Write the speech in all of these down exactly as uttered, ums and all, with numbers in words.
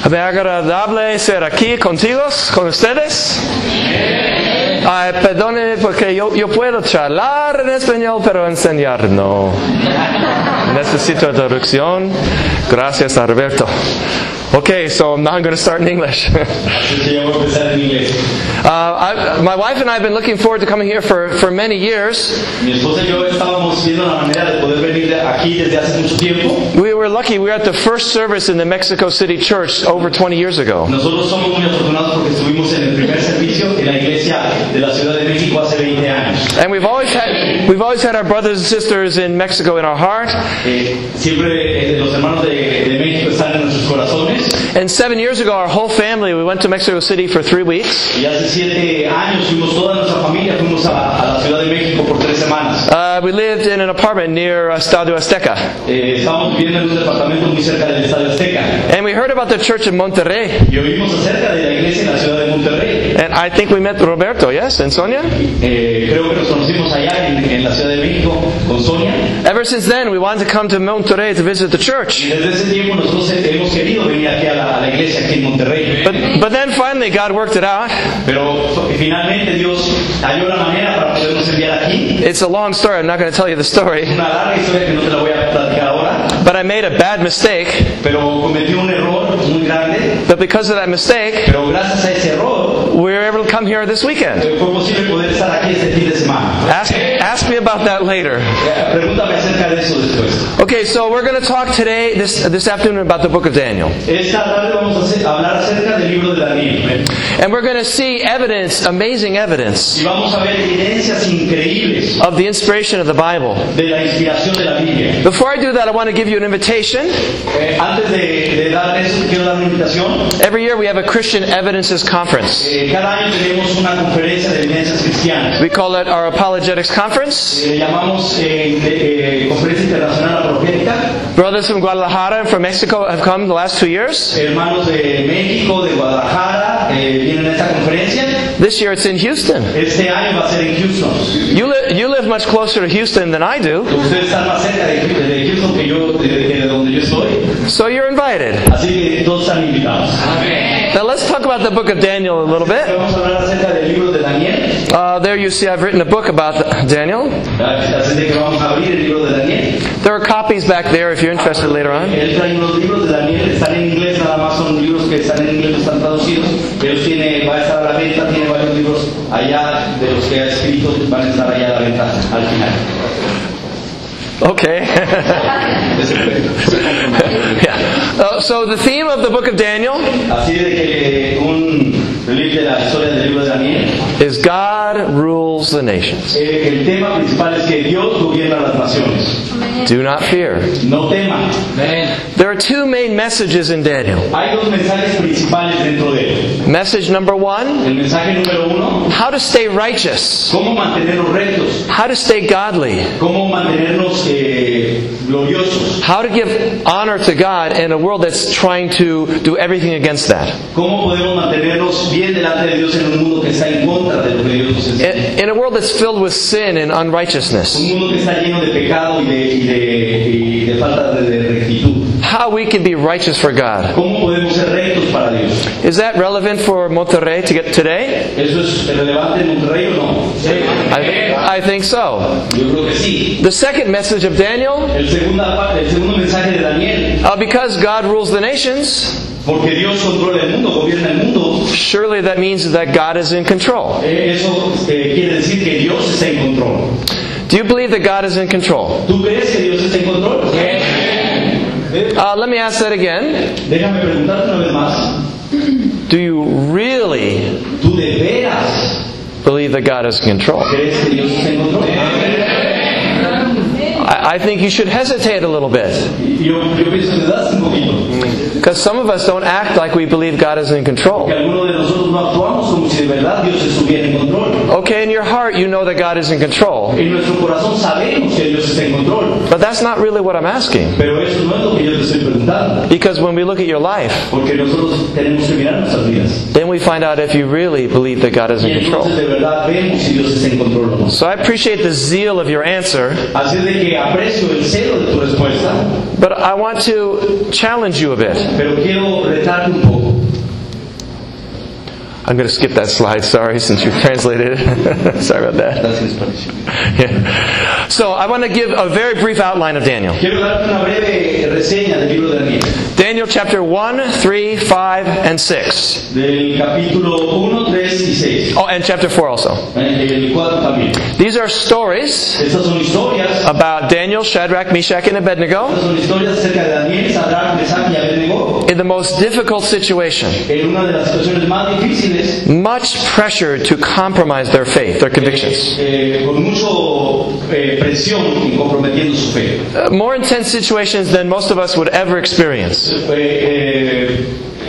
Me agradable ser aquí contigo, con ustedes. Ay, perdone porque yo, yo puedo charlar en español, pero enseñar no. Necesito traducción. Gracias a Roberto. Okay, so now I'm going to start in English. uh, I, my wife and I have been looking forward to coming here for, for many years. We were lucky. We were at the first service in the Mexico City Church over twenty years ago. And we've always had we've always had our brothers and sisters in Mexico in our heart. And seven years ago, our whole family, we went to Mexico City for three weeks. Uh, we lived in an apartment near Estadio Azteca. And we heard about the church in Monterrey. And I think we met Roberto, yes, and Sonia? Ever since then, we wanted to come to Monterrey to visit the church. But, but then finally God worked it out. It's a long story. I'm not going to tell you the story. But I made a bad mistake. But because of that mistake, we were able to come here this weekend. Ask, ask me about that later. Okay, so we're going to talk today, this, this afternoon, about the book of Daniel. And we're going to see evidence, amazing evidence, of the inspiration of the Bible. Before I do that, I want to give you an invitation. Every year we have a Christian Evidences Conference. We call it our Apologetics Conference. Brothers from Guadalajara and from Mexico have come the last two years. This year it's in Houston. You, li- you live much closer to Houston than I do. So you're invited. Now let's talk about the book of Daniel a little bit. Uh, there you see I've written a book about Daniel. There are copies back there if you're interested later on. Okay. Yeah. Uh, so the theme of the book of Daniel is God rules the nations. Do not fear. There are two main messages in Daniel. Message number one, how to stay righteous. How to stay godly. How to give honor to God in a world that's trying to do everything against that. In, in a world that's filled with sin and unrighteousness. How we can be righteous for God. Is that relevant for Monterrey to get today? I, I think so. The second message of Daniel, uh, because God rules the nations, surely that means that God is in control. Do you believe that God is in control? Uh, let me ask that again. Do you really believe that God is in control? I think you should hesitate a little bit. Because some of us don't act like we believe God is in control. Okay, in your heart you know that God is in control. But that's not really what I'm asking. Because when we look at your life, then we find out if you really believe that God is in control. So I appreciate the zeal of your answer. But I want to challenge you a bit. I'm going to skip that slide, sorry, since you translated it. Sorry about that. Yeah. So I want to give a very brief outline of Daniel. Quiero darte una breve reseña del libro de Daniel. Daniel chapter one, three, five, and six. Del capítulo uno, tres y seis. Oh, and chapter four also. El cuatro también. These are stories Estas son historias. about Daniel, Shadrach, Meshach, and Abednego Estas son historias acerca de Daniel, Sadrach, Mesach y Abednego. in the most difficult situation. En una de las situaciones más difíciles. Much pressure to compromise their faith, their convictions. Eh, eh, con mucho eh, presión comprometiendo su fe. Uh, more intense situations than most of us would ever experience. Eh, eh,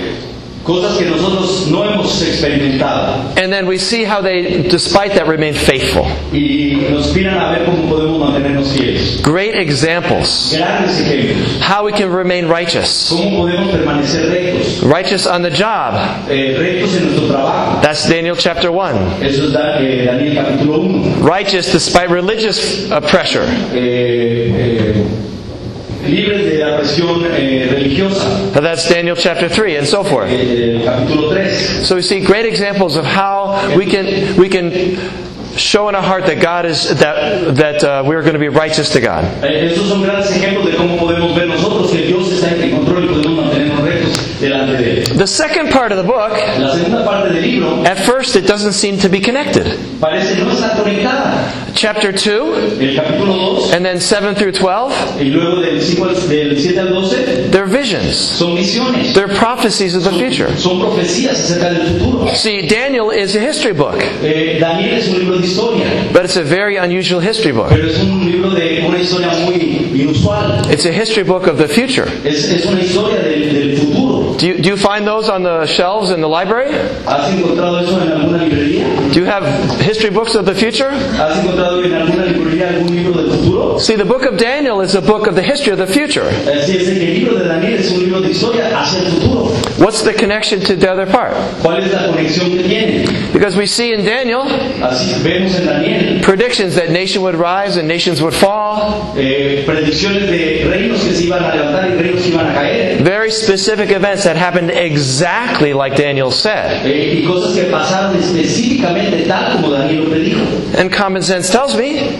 cosas que nosotros no hemos experimentado. And then we see how they, despite that, remain faithful. Y nos miran a ver cómo podemos mantenernos fieles. Great examples. Grandes ejemplos. How we can remain righteous. Cómo podemos permanecer rectos. Righteous on the job. Eh, rectos en nuestro trabajo. That's Daniel chapter one. Eso es da, eh, Daniel capítulo uno. Righteous despite religious uh, pressure. Eh, eh, libres de la presión eh, religiosa. That's Daniel chapter three, and so forth. Eh, capítulo tres. So we see great examples of how we can we can show in our heart that God is that that uh, we're going to be righteous to God. Eh, esos son grandes ejemplos de cómo podemos ver nosotros que Dios está en control y podemos mantenernos rectos delante de Él. The second part of the book, La segunda parte del libro at first, it doesn't seem to be connected. parece no estar conectada. Chapter two, El capítulo dos and then seven through twelve, y luego del cinco al- del siete al doce they're visions. son visiones. They're prophecies of the future. Son profecías acerca del futuro. See, Daniel is a history book, Eh, Daniel es un libro de historia, but it's a very unusual history book. pero es un libro de una historia muy inusual. It's a history book of the future. Es, es una historia del, del futuro. Do you, do you find those on the shelves in the library? ¿Has encontrado eso en alguna librería? Do you have history books of the future? ¿Has encontrado en alguna librería algún libro del futuro? See, the book of Daniel is a book of the history of the future. Así es, el libro de Daniel es un libro de historia hacia el futuro. What's the connection to the other part? ¿Cuál es la conexión que tiene? Because we see in Daniel Así vemos en Daniel predictions that nation would rise and nations would fall. eh, predicciones de reinos que se iban a levantar y reinos que iban a caer. Very specific events that happened exactly like Daniel said. Eh, y cosas que pasaron específicamente tal como Daniel lo predijo. And common sense tells me,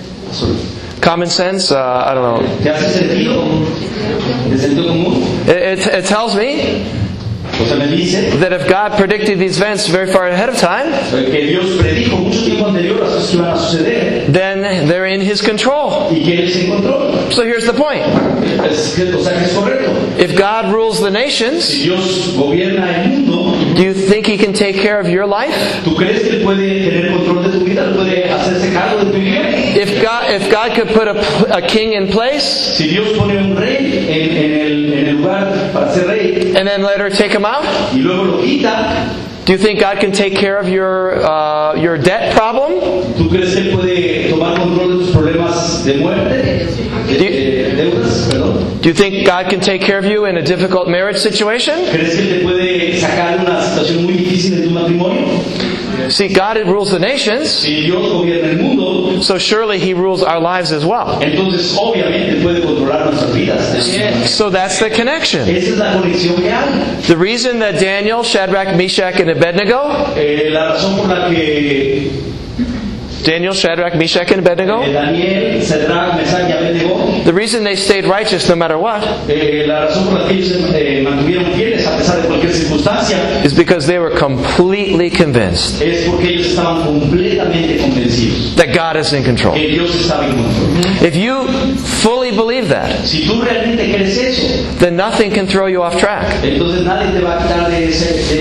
common sense, uh, I don't know, ¿Te hace sentido? ¿De sentido común? it, it, it tells me O sea, me dice that if God predicted these events very far ahead of time, eh, que Dios predijo mucho tiempo anterior las cosas que iban a suceder then they're in His control. y que Él se encontró. So here's the point. Es, o sea, que es correcto. If God rules the nations, Si Dios gobierna el mundo, do you think He can take care of your life? ¿tú crees que Él puede tener control de tu vida? ¿Él puede hacerse cargo de tu vida? If God, if God could put a, a king in place Si Dios pone un rey en, en, el, en el lugar para ser rey and then later take him out, y luego lo quita, do you think God can take care of your uh, your debt problem? ¿tú crees que Él puede tomar control de tus problemas de muerte? De, de deudas, perdón. Do you think God can take care of you in a difficult marriage situation? ¿Crees que Él te puede sacar de una situación muy difícil en tu matrimonio? See, God rules the nations, Si Dios gobierna el mundo, so surely He rules our lives as well. entonces obviamente puede controlar nuestras vidas. So that's the connection. Esa es la conexión que hay. The reason that Daniel, Shadrach, Meshach, and Abednego, Eh, la razón por la que Daniel, Shadrach, Meshach, and Abednego, eh, Daniel, Sadrach, Mesach y Abednego, the reason they stayed righteous no matter what eh, la razón por la que ellos se eh, mantuvieron fieles a pesar de cualquier circunstancia is because they were completely convinced es porque ellos estaban completamente convencidos that God is in control. que Dios estaba en control. If you fully believe that, Si tú realmente crees eso, then nothing can throw you off track. entonces nadie te va a quitar de, ese, de,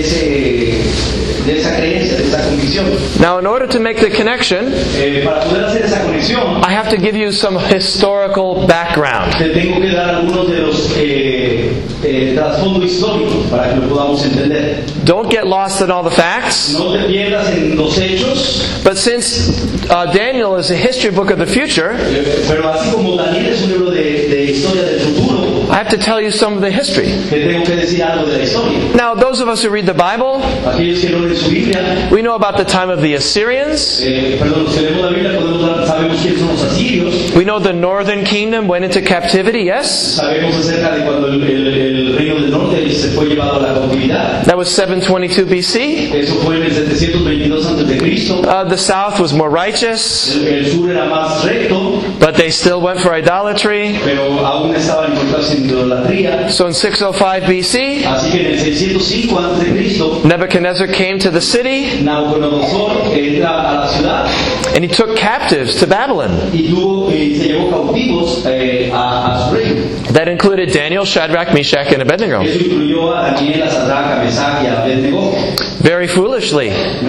ese, de esa creencia, de esa convicción. Now, in order to make the connection, Eh, para poder hacer esa conexión, I have to give you some historical background. te tengo que dar algunos de los eh, eh, trasfondo histórico para que lo podamos entender. Don't get lost in all the facts. No te pierdas en los hechos, But since uh, Daniel is a history book of the future, eh, pero así como Daniel es un libro de, de historia del futuro, I have to tell you some of the history. Te tengo que decir algo de la historia. Now, those of us who read the Bible, Aquellos que no leen su Biblia, we know about the time of the Assyrians. eh, perdón, si leemos la Biblia, podemos dar- sabemos quiénes son los asirios. We know the northern kingdom went into captivity, yes? Sabemos acerca de cuando el, el- el reino del norte se fue llevado a la cautividad. That was seven twenty-two B C. Eso fue en el setecientos veintidós antes de Cristo. Uh, the south was more righteous, El, el sur era más recto, but they still went for idolatry. pero aún estaban involucrados en idolatría. So in six oh five B C, Así que en el seiscientos cinco antes de Cristo, Nebuchadnezzar came to the city Nabucodonosor entra a la ciudad and he took captives to Babylon. y tuvo y se llevó cautivos eh, a, a su reino. That included Daniel, Shadrach, Meshach, and Abednego. Eso incluyó a Daniel, a Sadrach, a Mesach y a Abednego. Very foolishly.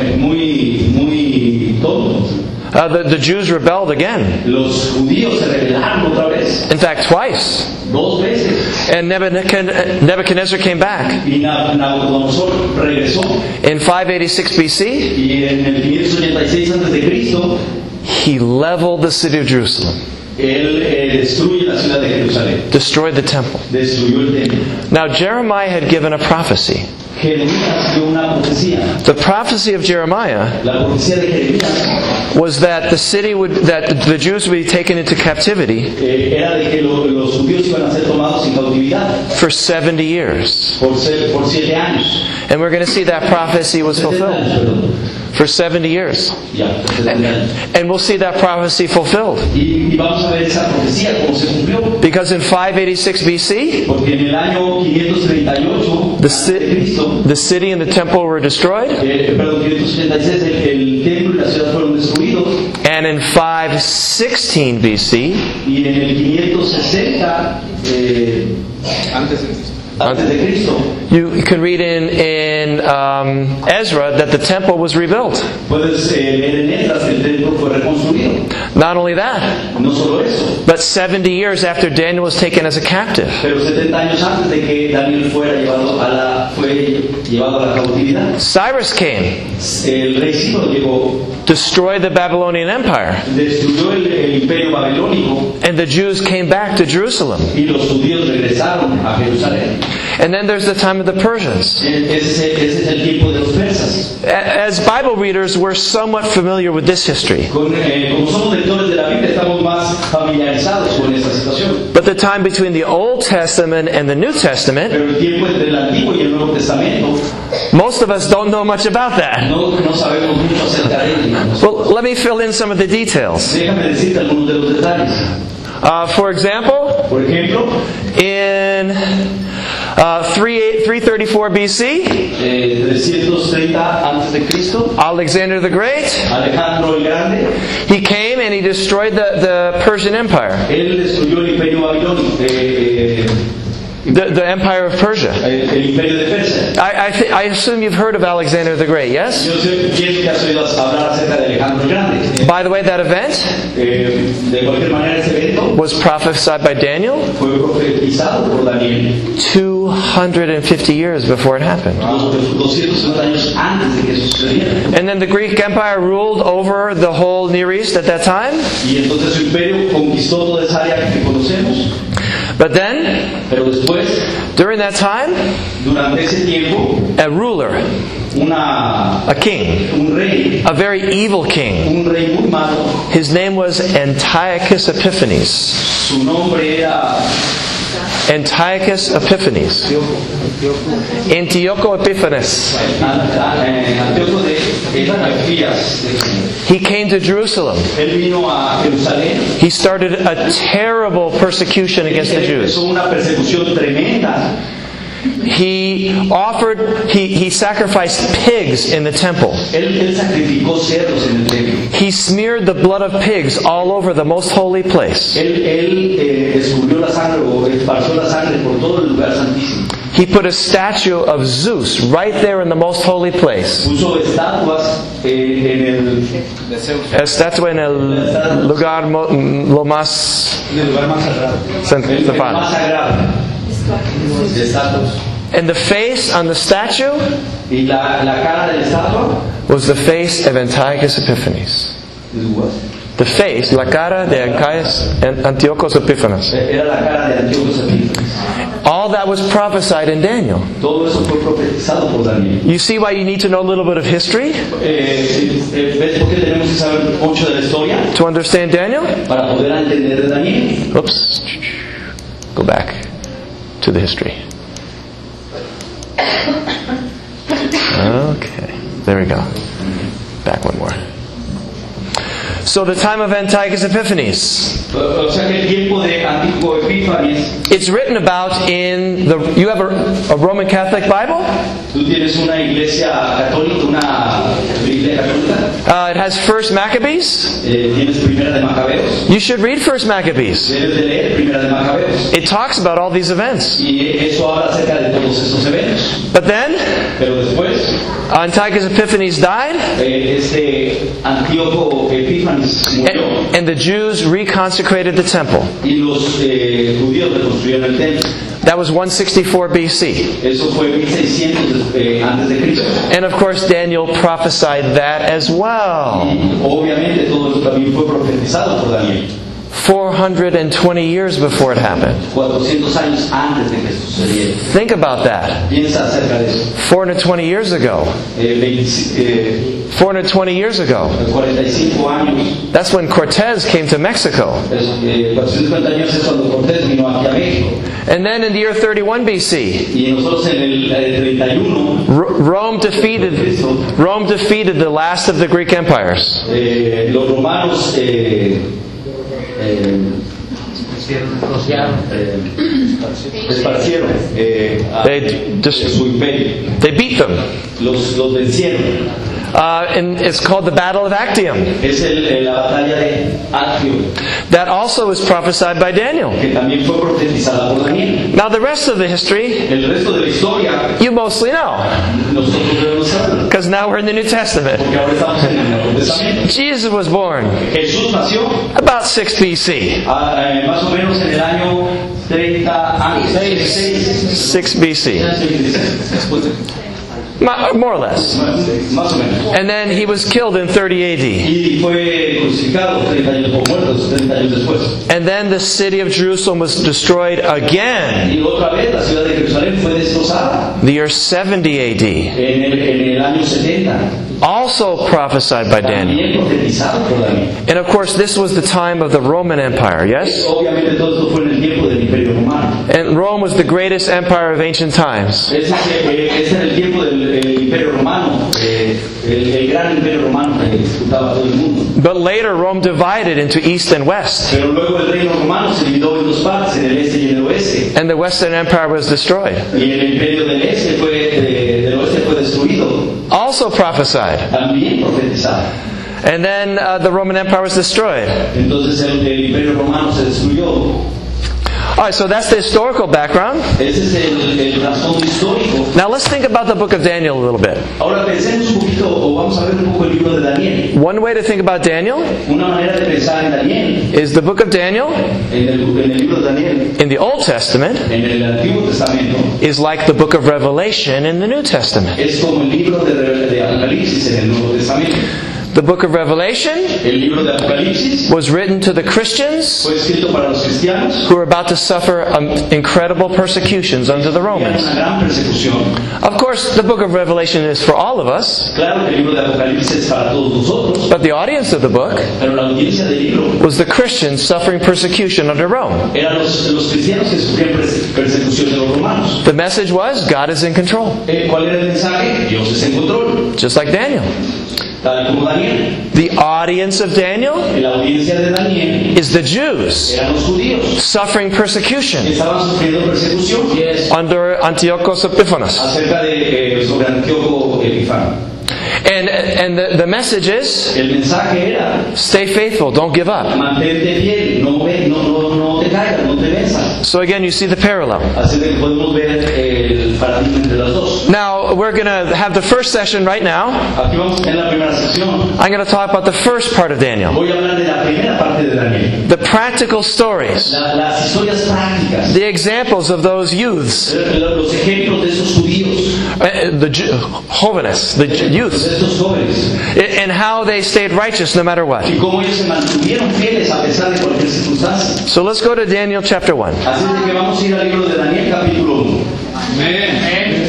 Muy, muy tontos. Uh, the, the Jews rebelled again. Los judíos se rebelaron otra vez, In fact, twice. dos veces. And Nebuchadnezzar Nebuchadnezzar came back. Y Nabucodonosor regresó. In five eighty-six B C, Y en el quinientos ochenta y seis antes de Cristo, he leveled the city of Jerusalem, él eh, destruye la ciudad de Jerusalén, destroyed the temple. destruyó el templo. Now, Jeremiah had given a prophecy. Jeremías dio una profecía. The prophecy of Jeremiah La profecía de Jeremías was that the city would, that the Jews would be taken into captivity eh, era de que lo- los judíos iban a ser tomados en cautividad for seventy years. por, ser, por siete años. And we're going to see that prophecy was setenta fulfilled años, perdón. for seventy years. Ya, por setenta años. And we'll see that prophecy fulfilled. Y, y vamos a ver esa profecía cómo se cumplió. Because in five eighty-six B C, Porque en el año quinientos treinta y ocho the, antes de ci- Cristo, the city and the temple were destroyed. eh, perdón, quinientos ochenta y seis, el, el templo y la ciudad fueron destruidos. And in five sixteen B C, Y en el quinientos sesenta eh, antes de Cristo, you can read in, in um, Ezra that the temple was rebuilt. puedes eh, leer en Esdras que el templo fue reconstruido. Not only that, No solo eso, but seventy years after Daniel was taken as a captive. pero setenta años antes de que Daniel fuera llevado a la, fue llevado a la cautividad, Cyrus came, el rey Ciro llegó, destroyed the Babylonian Empire, destruyó el, el imperio babilónico and the Jews came back to Jerusalem. y los judíos regresaron a Jerusalén. And then there's the time of the Persians. Ese es el, ese es el tiempo de los persas. A- As Bible readers, we're somewhat familiar with this history. Con, eh, como somos lectores de la Biblia, estamos más familiarizados con esta situación. But the time between the Old Testament and the New Testament, Pero el tiempo entre el Antiguo y el Nuevo Testamento, most of us don't know much about that. no, no sabemos mucho acerca de ello. Well, let me fill in some of the details. Déjame decirte algunos de los detalles. Uh, for example, Por ejemplo, in uh, three thirty-four B C, eh, trescientos treinta antes de Cristo, Alexander the Great, Alejandro el Grande, he came and he destroyed the, the Persian Empire, él destruyó el imperio babilónico, eh, eh, the, the Empire of Persia. el, el imperio de Persia. I, I, th- I assume you've heard of Alexander the Great, yes? Yo sé pienso que has oído hablar acerca de Alejandro el Grande. By the way, that event Eh, de cualquier manera, ese evento was prophesied by Daniel fue profetizado por Daniel two hundred fifty years before it happened. doscientos cincuenta años antes de que eso sucediera. And then the Greek Empire ruled over the whole Near East at that time. Y entonces su imperio conquistó toda esa área que conocemos. But then, Pero después, during that time, durante ese tiempo, a ruler, una, a king, un rey, a very evil king, un rey muy malo, his name was Antiochus Epiphanes. su nombre era Antiochus Epiphanes. Antiocho Epiphanes. Antíoco de Epías. He came to Jerusalem. Él vino a Jerusalén. He started a terrible persecution against the Jews. Empezó una persecución tremenda. He offered, he, he sacrificed pigs in the temple. Él, él sacrificó cerdos en el templo. He smeared the blood of pigs all over the most holy place. Él, él eh, escurrió la sangre o esparció la sangre por todo el lugar santísimo. He put a statue of Zeus right there in the most holy place. Puso estatuas eh, en el, Estatua en el lugar mo- lo más en el lugar más sagrado. san- El, el sagrado. más sagrado. De estatuas. And the face on the statue Y la, la cara de la estatua was the face of Antiochus Epiphanes. The face, la cara de Antiochos Epiphanes. Era la cara de Antiochos Epífanes. All that was prophesied in Daniel. Todo eso fue profetizado por Daniel. You see why you need to know a little bit of history? Eh, ¿Ves por qué tenemos que saber mucho de la historia? To understand Daniel? Para poder entender de Daniel. Oops. Go back to the history. Okay. There we go. Back one more. So the time of Antiochus Epiphanes. O sea que el tiempo de Antioco Epífanes. It's written about in the. You have a, a Roman Catholic Bible? Tú tienes una iglesia católica, una Biblia católica. Uh, it has First Maccabees. Eh, tienes Primera de Macabeos. You should read First Maccabees. Debes de leer Primera de Macabeos. It talks about all these events. Y eso habla acerca de todos esos eventos. But then, Pero después, Antiochus Epiphanes died, eh, este Antíoco Epífanes murió. and, and the Jews reconsecrated the temple. Y los eh, judíos reconstruyeron el templo. That was one sixty-four B C. Eso fue mil seiscientos eh, antes de Cristo. And of course, Daniel prophesied that as well. Y obviamente todo eso también fue profetizado por Daniel. four hundred twenty years before it happened. cuatrocientos años antes de que sucediera. Think about that. Piensa acerca de eso. four hundred twenty years ago. Eh, veinte, eh, four hundred twenty years ago. cuarenta y cinco años. That's when Cortez came to Mexico. Es, eh, cuatrocientos cincuenta años es cuando Cortés vino aquí a México. And then in the year thirty-one B C, Y nosotros en el eh, treinta y uno, R- Rome defeated Rome defeated the last of the Greek empires. eh, los romanos eh, eh, eh, esparcieron eh, a, They just- su imperio. They beat them. Los, los vencieron. Uh, and it's called the Battle of Actium. Es el, eh, la batalla de Actio, That also is prophesied by Daniel. que también fue profetizada por Daniel. Now the rest of the history, El resto de la historia you mostly know. nosotros debemos saber, Because now we're in the New Testament. porque ahora estamos en el Nuevo Testamento. Jesus was born Jesús nació about six B C. a, eh, más o menos en el año treinta años, six B C. Ma- More or less. más o menos. And then he was killed in thirty A D. Y fue crucificado treinta años o muerto treinta años después. And then the city of Jerusalem was destroyed again. Y otra vez la ciudad de Jerusalén fue destrozada The year seventy A D. en el, en el año setenta. Also prophesied by Daniel. También profetizado por Daniel. And of course, this was the time of the Roman Empire, yes? Obviamente todo esto fue en el tiempo del Imperio Romano. And Rome was the greatest empire of ancient times. Ese es en el tiempo del el Imperio Romano, eh, el, el gran Imperio Romano que disputaba todo el mundo. But later, Rome divided into East and West. Pero luego el Reino Romano se dividió en dos partes, en el este y en el oeste. And the Western Empire was destroyed. Y el Imperio del este fue, de, del oeste fue destruido, Also prophesied. también profetizado. And then uh, the Roman Empire was destroyed. Entonces el, el Imperio Romano se destruyó. Alright, so that's the historical background. Ese es el, el trasfondo histórico. Now let's think about the book of Daniel a little bit. Ahora pensemos un poquito, o vamos a ver un poco el libro de Daniel. One way to think about Daniel Una manera de pensar en Daniel, is the book of Daniel en el, en el libro de Daniel, in the Old Testament en el Antiguo Testamento, is like the book of Revelation in the New Testament. es como el libro de, de Apocalipsis en el Nuevo Testamento. The book of Revelation El libro de Apocalipsis was written to the Christians fue escrito para los cristianos who were about to suffer um, incredible persecutions under the que era Romans. una gran persecución. Of course, the book of Revelation is for all of us, Claro que el libro de Apocalipsis es para todos nosotros, but the audience of the book pero la audiencia del libro was the Christians suffering persecution under Rome. eran los, los cristianos que sufrían perse- persecución de los romanos. The message was God is in control, Eh, ¿Cuál era el mensaje? Dios es en control, just like Daniel. tal como Daniel. The audience of Daniel La audiencia de Daniel is the Jews eran los judíos suffering que persecution estaban sufriendo persecución under Antiochus Epiphanes. acerca de eh, sobre Antíoco Epifano. And, and the, the message is, El mensaje era stay faithful, don't give up. mantente fiel, no, ve- no, no, no te caigas, no te defensa. So again, you see the parallel. Así que podemos ver el paradigma entre las dos. Now, we're going to have the first session right now. Aquí vamos en la primera sección. I'm going to talk about the first part of Daniel. Voy a hablar de la primera parte de Daniel. The practical stories. La, las historias prácticas. The examples of those youths. Los ejemplos de esos judíos. Uh, the jóvenes, the youths. De estos jóvenes. And how they stayed righteous no matter what. Y cómo ellos se mantuvieron fieles a pesar de cualquier circunstancia. So let's go to Daniel chapter one. Así es de que vamos a ir al libro de Daniel capítulo uno. Amén.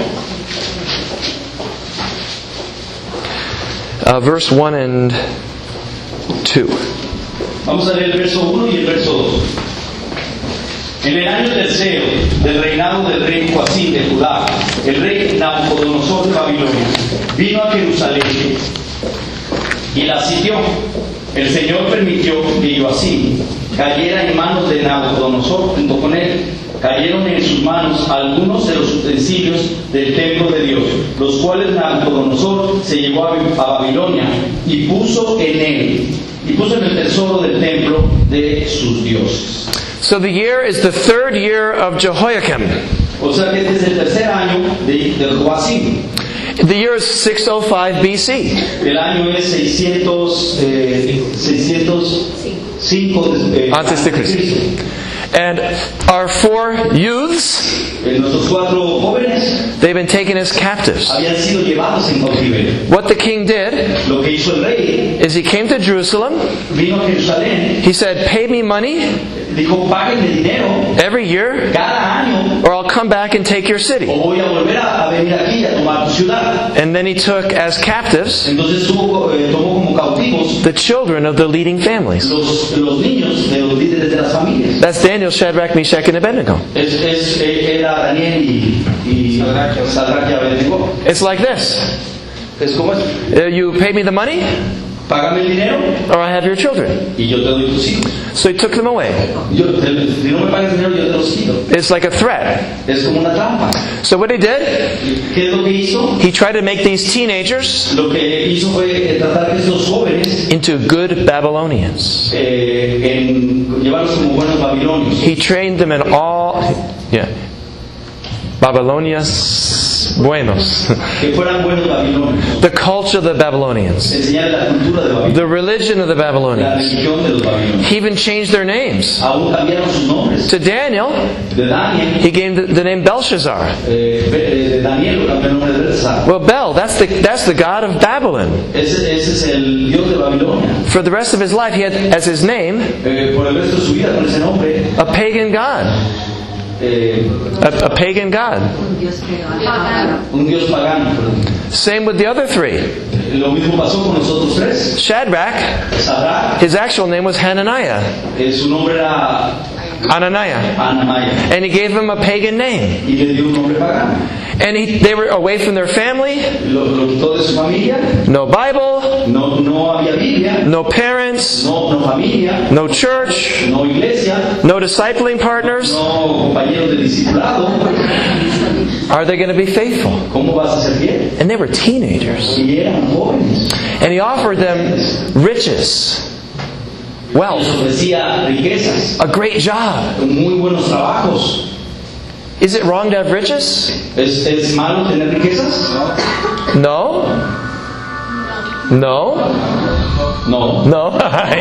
Uh, verse one and two. Vamos a leer el verso uno y el verso dos. En el año tercero del reinado del rey Joacim de Judá, el rey Nabucodonosor de Babilonia vino a Jerusalén y la sitió. El Señor permitió que Joacim cayera en manos de Nabucodonosor junto con él. Cayeron en sus manos algunos de los utensilios del templo de Dios, los cuales Nabucodonosor se llevó a Babilonia y puso en él, y puso en el tesoro del templo de sus dioses. So the year is the third year of Jehoiakim. O sea que este es el tercer año de, de Joacim. The year is six oh five B C. El año es seiscientos, eh, seiscientos cinco eh, Antes de Cristo. And our four youths, eh, nuestros cuatro jóvenes, they've been taken as captives. habían sido llevados en cautiverio. What the king did Lo que hizo el rey, is he came to Jerusalem. vino a Jerusalén, He said, pay me money dijo, páguenme dinero every year cada año, or I'll come back and take your city. o voy a volver a, a venir aquí a tomar tu ciudad. And then he took as captives Entonces tuvo, eh, tomó como cautivos the children of the leading families. los, los niños de los líderes de las familias. That's Daniel, Shadrach, Meshach, and Abednego. Es, es, eh, era Daniel y, y Sadrach y Abednego. It's like this. Es como es, Uh, you pay me the money págame el dinero or I have your children. y yo te doy tus hijos. So he took them away. Yo, te, si no me pagas dinero, yo te los quito. It's like a threat. Es como una trampa. So what he did, ¿Qué es lo que hizo? he tried to make these teenagers Lo que hizo fue tratar a estos jóvenes, into good Babylonians. eh, en llevarlos como buenos babilonios. He trained them in all, yeah, Babylonias buenos. Que fueran buenos babilonios. The culture of the Babylonians. Enseñar la cultura de Babilonia. The religion of the La Babylonians. religión de los babilonios. He even changed their names. Aún cambiaron sus nombres. To Daniel, De Daniel, he gave the, the name Belshazzar. eh, de Daniel cambió el nombre de Belsar. Well, Bel, that's the, that's the god of Babylon. Ese, ese es el dios de Babilonia. For the rest of his life, he had as his name Eh, por el resto de su vida con ese nombre, a pagan god. eh, A, a pagan god. un dios pagano. Same with the other three. Lo mismo pasó con los otros tres. Shadrach, Sadrach, his actual name was Hananiah. eh, su nombre era Ananiah. Anamaya, And he gave him a pagan name. y le dio un nombre pagano. And he, they were away from their family, Lo, lo quitó de su familia, no Bible, no, no había Biblia, no parents, no, no familia, no church, no iglesia, no discipling partners. no compañeros de discipulado. Are they going to be faithful? ¿Cómo vas a ser fiel? And they were teenagers. Y eran jóvenes. And he offered them riches, Les wealth, ofrecía riquezas, a great job. muy buenos trabajos. Is it wrong to have riches? ¿Es, es malo tener riquezas? No. No. No. No.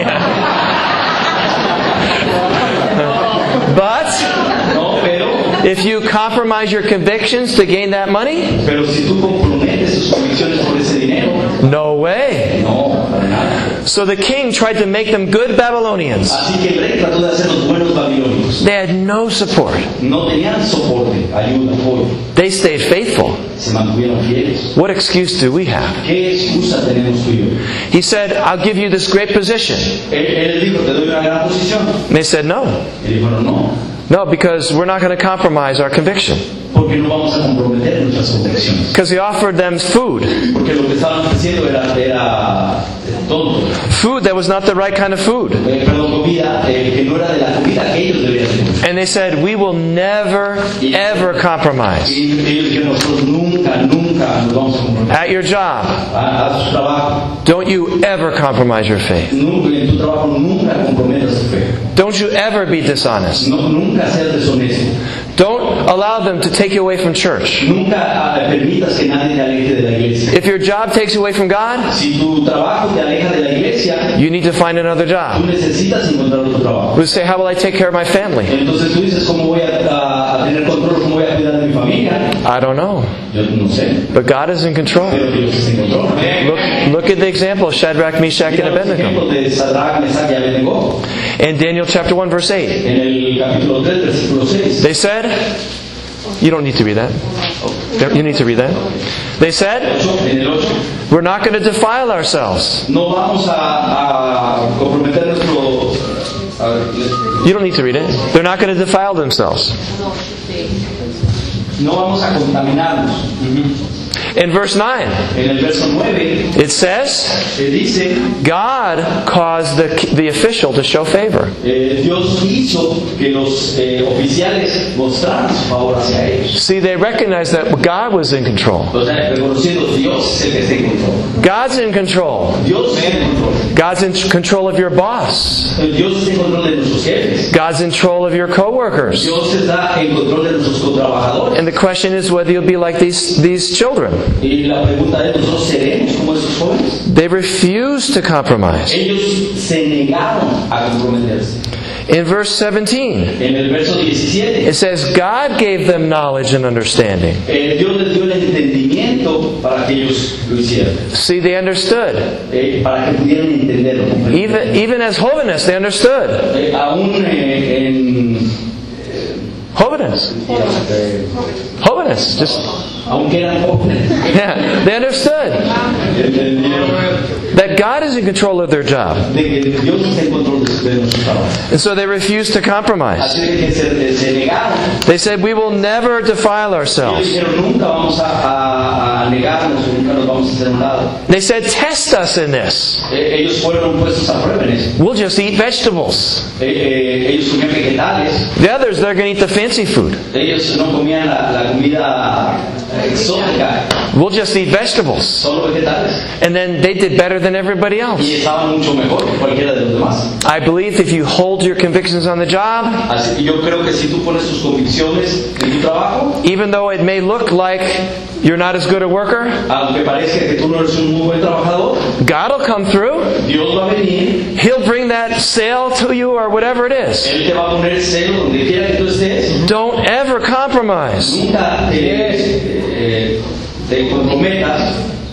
But No, pero, if you compromise your convictions to gain that money, pero si tú comprometes tus convicciones por ese dinero, no way. no, para nada. So the king tried to make them good Babylonians. Así que el rey trató de hacer los buenos babilonios. They had no support. No tenían soporte, ayuda, apoyo. They stayed faithful. Se mantuvieron fieles. What excuse do we have? ¿Qué excusa tenemos tú y yo? He said, I'll give you this great position. Él, él dijo, te doy una gran posición. And they said, no. Y dijeron, no, No, because we're not going to compromise our conviction. porque no vamos a comprometer nuestras convicciones. Because he offered them food. Porque lo que estaban ofreciendo era, era tonto. Food that was not the right kind of food. Eh, perdón, comida eh, que no era de la comida que ellos debían comer. And they said, we will never, ever compromise. Y ellos dijeron, nosotros nunca, nunca nos vamos a comprometer. At your job, A, a su trabajo, don't you ever compromise your faith. nunca, en tu trabajo nunca comprometas tu fe. Don't you ever be dishonest. No, nunca seas deshonesto. Don't allow them to take you away from church. Nunca ah, permitas que nadie te aleje de la iglesia. If your job takes you away from God, Si tu trabajo te aleja de la iglesia, you need to find another tú job. necesitas encontrar otro trabajo. We say, how will I take care of my family? Entonces tú dices, ¿cómo voy a, a- a tener control? ¿Cómo voy a cuidar de mi familia? I don't know. Yo no sé, But God is in control. pero Dios está en control. Look, look at the example of Shadrach, Meshach, and Mira los Abednego. ejemplos de Sadrach, Mesach y Abednego. In Daniel chapter one, verse eight, En el capítulo tres, versículo seis. they said, you don't need to read that. You need to read that. They said, Ocho, en el ocho, we're not going to defile ourselves. no vamos a, a comprometer nuestro... a- You don't need to read it. They're not going to defile themselves. no vamos a contaminarnos. In verse nine, En el verso nueve, it says, se dice, God caused the, the official to show favor. eh, Dios hizo que los eh, oficiales mostraran su favor hacia ellos. See, they recognized that God was in control. O sea, reconociendo Dios es el que está en control. God's in control. Dios está en control. God's in control of your boss. Dios está en control de nuestros jefes. God's in control of your coworkers. Dios está en control de nuestros cotrabajadores. And the question is whether you'll be like these, these children. Y la pregunta es, ¿nosotros seremos como esos jóvenes? They refused to compromise. Ellos se negaron a comprometerse. In verse seventeen, En el verso diecisiete, it says, God gave them knowledge and understanding. eh, Dios les dio el entendimiento para que ellos lo hicieran. See, they understood. Eh, para que pudieran entenderlo. Even, even as holiness, they understood. Eh, aún eh, en... Holiness. eh, Holiness. Just, aunque eran jóvenes, yeah. They understood entendieron that God is in control of their job. de que Dios está en control de, de nuestro trabajo. And so they refused to compromise. Así de que se, se negaron. They said, we will never defile Ellos ourselves. dijeron, nunca vamos a, a, a negarnos, nunca nos vamos a hacer un lado. They said, test us in this. Eh, ellos fueron puestos a prueba en eso. We'll just eat vegetables. Eh, eh, ellos comían vegetales, The others, they're going to eat the fancy food. ellos no comían la, la comida exótica, We'll just eat vegetables. solo vegetales. And then they did better than everybody Y else. estaban mucho mejor que cualquiera de los demás. I believe if you hold your convictions on the job, Así que yo creo que si tú pones tus convicciones en tu trabajo, even though it may look like you're not as good a worker, aunque parezca que tú no eres un muy buen trabajador, God will come through. Dios va a venir, He'll bring that sale to you or whatever it is. Él te va a poner celo donde quiera que tú estés. Don't ever compromise. Nunca te, eh, te comprometas.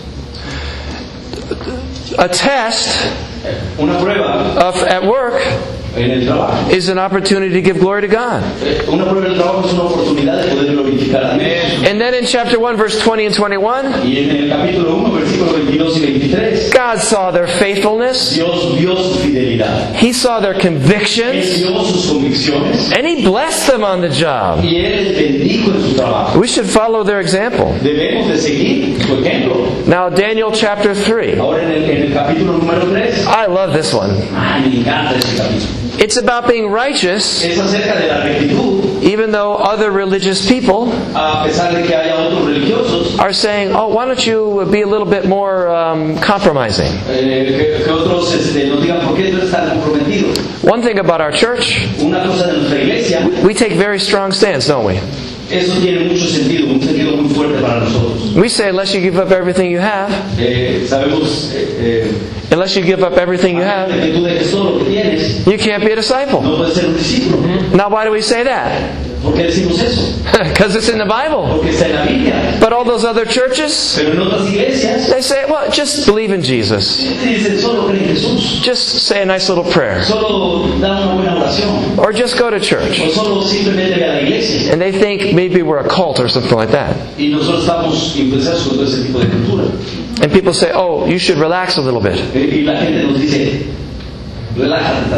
A test Una prueba of, at work en el trabajo. is an opportunity to give glory to God. Eh, Una prueba en el trabajo es una oportunidad de poder glorificar a Dios. And then in chapter one, verse twenty and twenty-one, Y en el capítulo uno, versículos veintidós y veintitrés, God saw their faithfulness. Dios vio su fidelidad. He saw their Él convictions. vio sus convicciones And He blessed them on the job. y Él les bendijo en su trabajo. We should follow their example. Debemos de seguir su ejemplo. Now, Daniel chapter three. Ahora en el, en el capítulo número tres, I love this one. ay, me encanta este capítulo. It's about being righteous, Es acerca de la rectitud, even though other religious people a pesar de que haya otros religiosos, are saying, oh, why don't you be a little bit more um, compromising? eh, que, que otros este, nos digan por qué tú eres tan comprometido. One thing about our church, Una cosa de nuestra iglesia, we take very strong stands, don't we? eso tiene mucho sentido, un sentido muy fuerte para nosotros. We say, unless you give up everything you have, Eh, sabemos eh, eh, unless you give up everything you de have, que tú dejes todo lo que tienes, you can't be a disciple. no puedes ser un discípulo. Now, why do we say that? ¿Por qué decimos eso? Because it's in the Bible. Porque está en la Biblia. But all those other churches, Pero en otras iglesias, they say, well, just believe in Jesus. dicen solo cree en Jesús, Just say a nice little prayer. solo da una buena oración, Or just go to church. o solo simplemente ve a la iglesia. And they think maybe we're a cult or something like that. Y nosotros estamos influenciados con todo ese tipo de cultura. And people say, oh, you should relax a little bit. Y la gente nos dice, relájate también.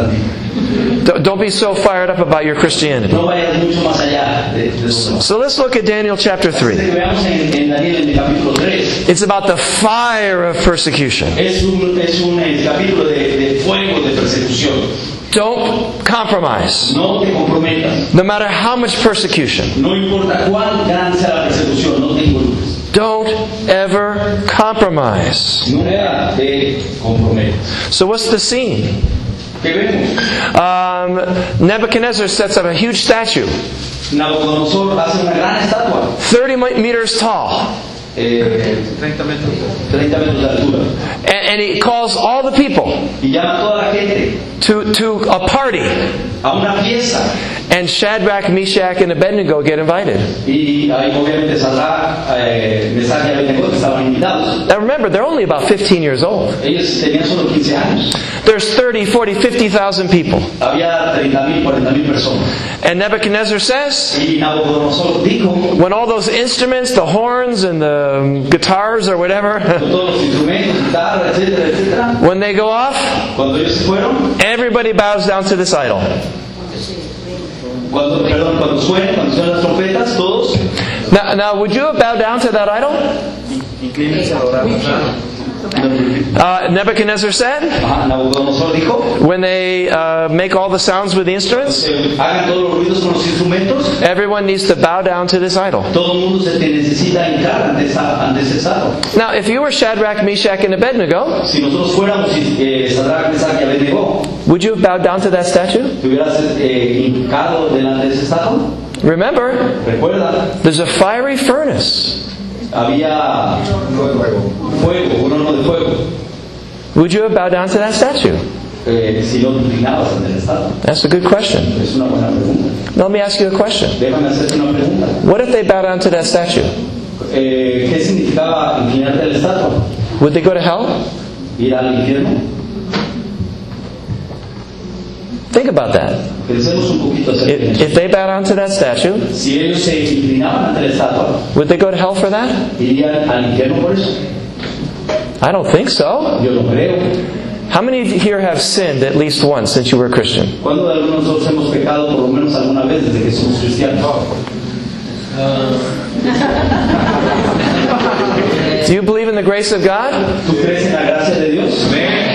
D- Don't be so fired up about your Christianity. No vayas mucho más allá de, de eso. So let's look at Daniel chapter three. Veamos en, en Daniel en el capítulo tres. It's about the fire of persecution. Es un, es un eh, capítulo de, de fuego de persecución. Don't compromise. No te comprometas. No matter how much persecution. No importa cuán grande sea la persecución, no te involucres. Don't ever compromise. Nunca te comprometas. So what's the scene? ¿Qué vemos? Um, Nebuchadnezzar sets up a huge statue, Nabucodonosor hace una gran estatua, thirty meters tall. eh, treinta metros de altura, And, and he calls all the people y llama a toda la gente to, to a party. a una fiesta. And Shadrach, Meshach, and Abednego get invited. Y ahí obviamente saldrá eh, Mesach y Abednego que estaban invitados. Now remember, they're only about fifteen years old. Ellos tenían solo quince años. There's thirty, forty, fifty thousand people. Había treinta mil, cuarenta mil personas. And Nebuchadnezzar says, Y Nabucodonosor dijo, when all those instruments, the horns and the guitars or whatever, con todos los instrumentos, guitarra, etcétera, etcétera, when they go off, cuando ellos se fueron, everybody bows down to this idol. cuando, perdón, cuando suenan, cuando suenan las trompetas, todos Now, now would you have bowed down to that idol? Uh, Nebuchadnezzar said, Ajá, Nabucodonosor dijo, when they uh, make all the sounds with the instruments, eh, hagan todos los ruidos con los instrumentos, everyone needs to bow down to this idol. todo el mundo se te necesita hincar ante, esa, ante ese estado. Now, if you were Shadrach, Meshach, and Abednego, Si nosotros fuéramos eh, Sadrach, Mesach y Abednego, would you have bowed down to that statue? ¿te hubieras eh, hincado delante de ese estatua? Remember, Recuerda, there's a fiery furnace. había fuego, un horno de fuego. Would you have bowed down to that statue? Eh, si no te inclinabas ante el estado. That's a good question. Es una buena pregunta. Now, let me ask you a question. Déjame hacerte una pregunta. What if they bow down to that statue? Eh, ¿Qué significaba inclinarte al estatua? Would they go to hell? ¿Ir al infierno? Think about that. Pensemos un poquito acerca de If, eso. if they bow down to that statue, Si ellos se inclinaban ante la estatua, would they go to hell for that? ¿irían al infierno por eso? I don't think so. Yo lo creo. How many here have sinned at least once since you were a Christian? ¿Cuándo de algunos nosotros hemos pecado por lo menos alguna vez desde que somos cristianos? Do you believe in the grace of God? ¿Tú crees en la gracia de Dios?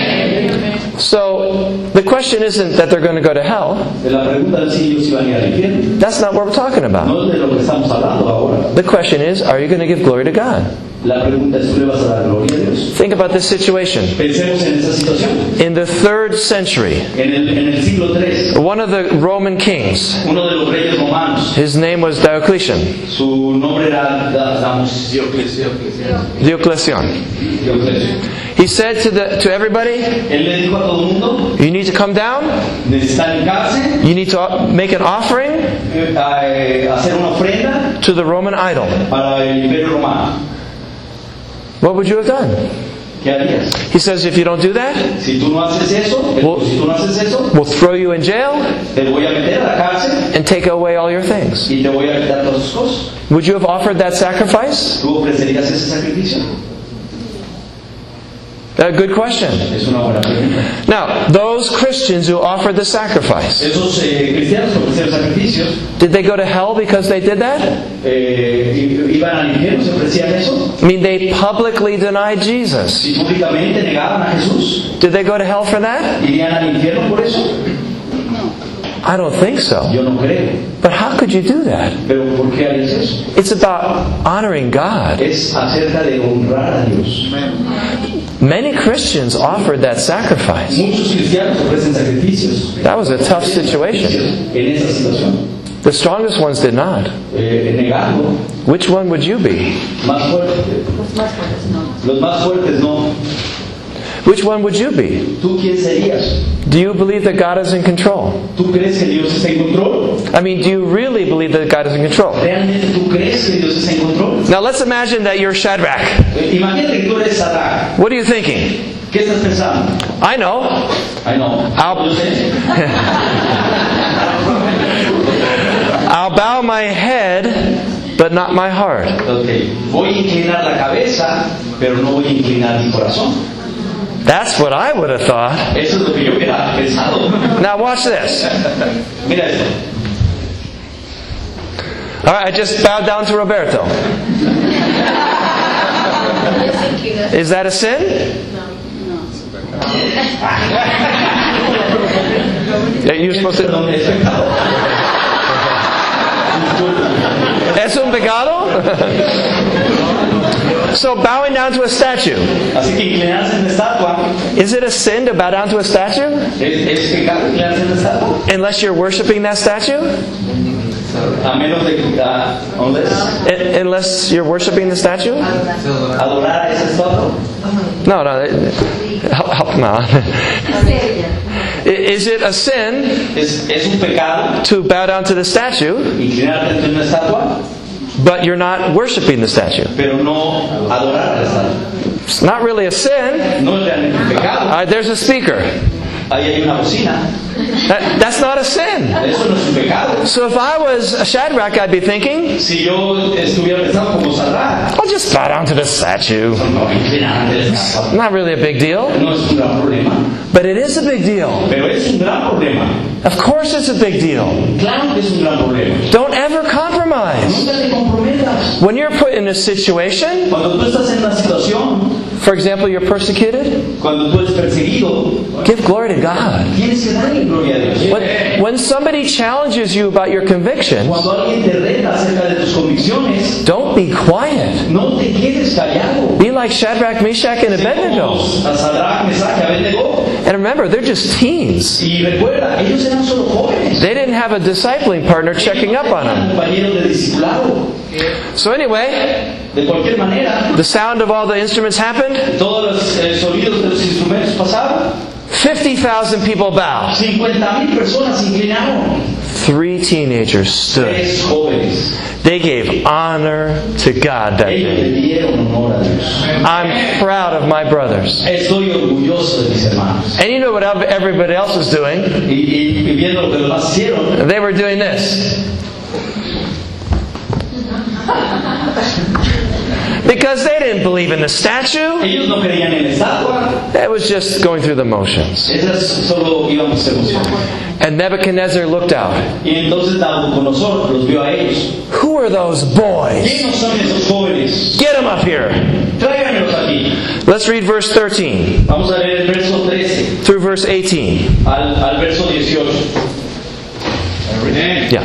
So, the question isn't that they're going to go to hell. La pregunta es si ellos iban a ir al infierno. That's not what we're talking about. No es de lo que estamos hablando ahora. The question is, are you going to give glory to God? La pregunta es, ¿tú le vas a dar gloria a Dios? Think about this situation. Pensemos en esa situación. In the third century, En el, en el siglo tres, one of the Roman kings, uno de los reyes romanos, his name was Diocletian. su nombre era Da- Damos- Diocleciano. Diocletian. Diocleciano. He said to the to everybody, Él le dijo a todo el mundo, you need to come down, necesitan hincarse, you need to make an offering eh, eh, hacer una ofrenda to the Roman idol. para el imperio romano. What would you have done? ¿Qué harías? He says, if you don't do that, Si tú no haces eso, Well- si tú no haces eso, we'll throw you in jail te voy a meter a la cárcel and take away all your things. y te voy a quitar todas tus cosas. Would you have offered that sacrifice? ¿Tú ofrecerías ese sacrificio? A good question. Es una buena pregunta. Now, those Christians who offered the sacrifice, Esos eh, cristianos que ofrecieron sacrificios, did they go to hell because they did that? eh, i- iban al infierno, se ofrecían eso. I mean, they publicly denied Jesus. Si públicamente negaban a Jesús, Did they go to hell for that? ¿irían al infierno por eso? I don't think so. Yo no creo. But how could you do that? Pero ¿por qué harías eso? It's about honoring God. Es acerca de honrar a Dios. Many Christians offered that sacrifice. Muchos cristianos ofrecen sacrificios That was a tough situation. en esa situación. The strongest ones did not. Eh, negando, Which one would you be? más fuerte. Los más fuertes no. Which one would you be? ¿Tú quién serías? Do you believe that God is in control? ¿Tú crees que Dios está en control? I mean, do you really believe that God is in control? ¿Realmente tú crees que Dios está en control? Now let's imagine that you're Shadrach. Eh, Imagínate que tú eres Sadrach. What are you thinking? ¿Qué estás pensando? I know. Ay, no. I'll- Yo sé. I'll bow my head, but not my heart. Ok. Voy a inclinar la cabeza, pero no voy a inclinar mi corazón. That's what I would have thought. Eso es lo que yo hubiera pensado. Now watch this. Mira esto. All right, I just bowed down to Roberto. Is that a sin? You're supposed to. Perdón, es pecado. ¿Es un pecado? So bowing down to a statue. Así que inclinarse en la estatua. Is it a sin to bow down to a statue? ¿Es, es pecado inclinarse en la estatua? Unless you're worshiping that statue? A menos de uh, unless, Un- Unless you're worshiping the statue? adorar a esa estatua. No, no. Help, help no. Is it a sin Es, es un pecado to bow down to the statue, inclinarte ante una estatua, but you're not worshiping the statue? pero no adorar a la estatua. It's not really a sin. No es realmente un pecado. Uh, there's a speaker. Ahí hay una bocina. That, that's not a sin. Eso no es un pecado. So if I was a Shadrach, I'd be thinking, Si yo estuviera pensando como Sadrach, I'll just bow down to the statue. no inclinar ante la estatua. Not really a big deal. No es un gran problema. But it is a big deal. Pero es un gran problema. Of course it's a big deal. Claro que es un gran problema. Don't ever compromise. Nunca te comprometas. When you're put in a situation, Cuando tú estás en una situación, for example, you're persecuted, cuando tú eres perseguido, give glory to God. tienes que darle gloria a Dios. When, when somebody challenges you about your convictions, Cuando alguien te reta acerca de tus convicciones, don't be quiet. no te quedes callado. Be like Shadrach, Meshach, and Abednego. A Sadrach, Mesach y Abednego. And remember, they're just teens. Y recuerda, ellos eran solo jóvenes. They didn't have a discipling partner checking up on them. Compañeros de discipulado. So anyway, De cualquier manera, the sound of all the instruments happened. todos los eh, sonidos de los instrumentos pasaron. fifty thousand people bowed. cincuenta mil personas se inclinaron. Three teenagers stood. Tres jóvenes. They gave honor to God that Ellos day. le dieron honor a Dios. I'm proud of my brothers. Estoy orgulloso de mis hermanos. And you know what everybody else was doing? Y, y viendo lo que los demás hicieron, They were doing this. Because they didn't believe in the statue. ellos no creían en la estatua. It was just going through the motions. Esas solo íbamos a emocionar. And Nebuchadnezzar looked out. Y entonces Nabucodonosor los vio a ellos. Who are those boys? ¿Quiénes son esos jóvenes? Get them up here. Tráiganmelos aquí. Let's read verse thirteen Vamos a leer el verso trece through verse eighteen. al, al verso dieciocho. Yeah.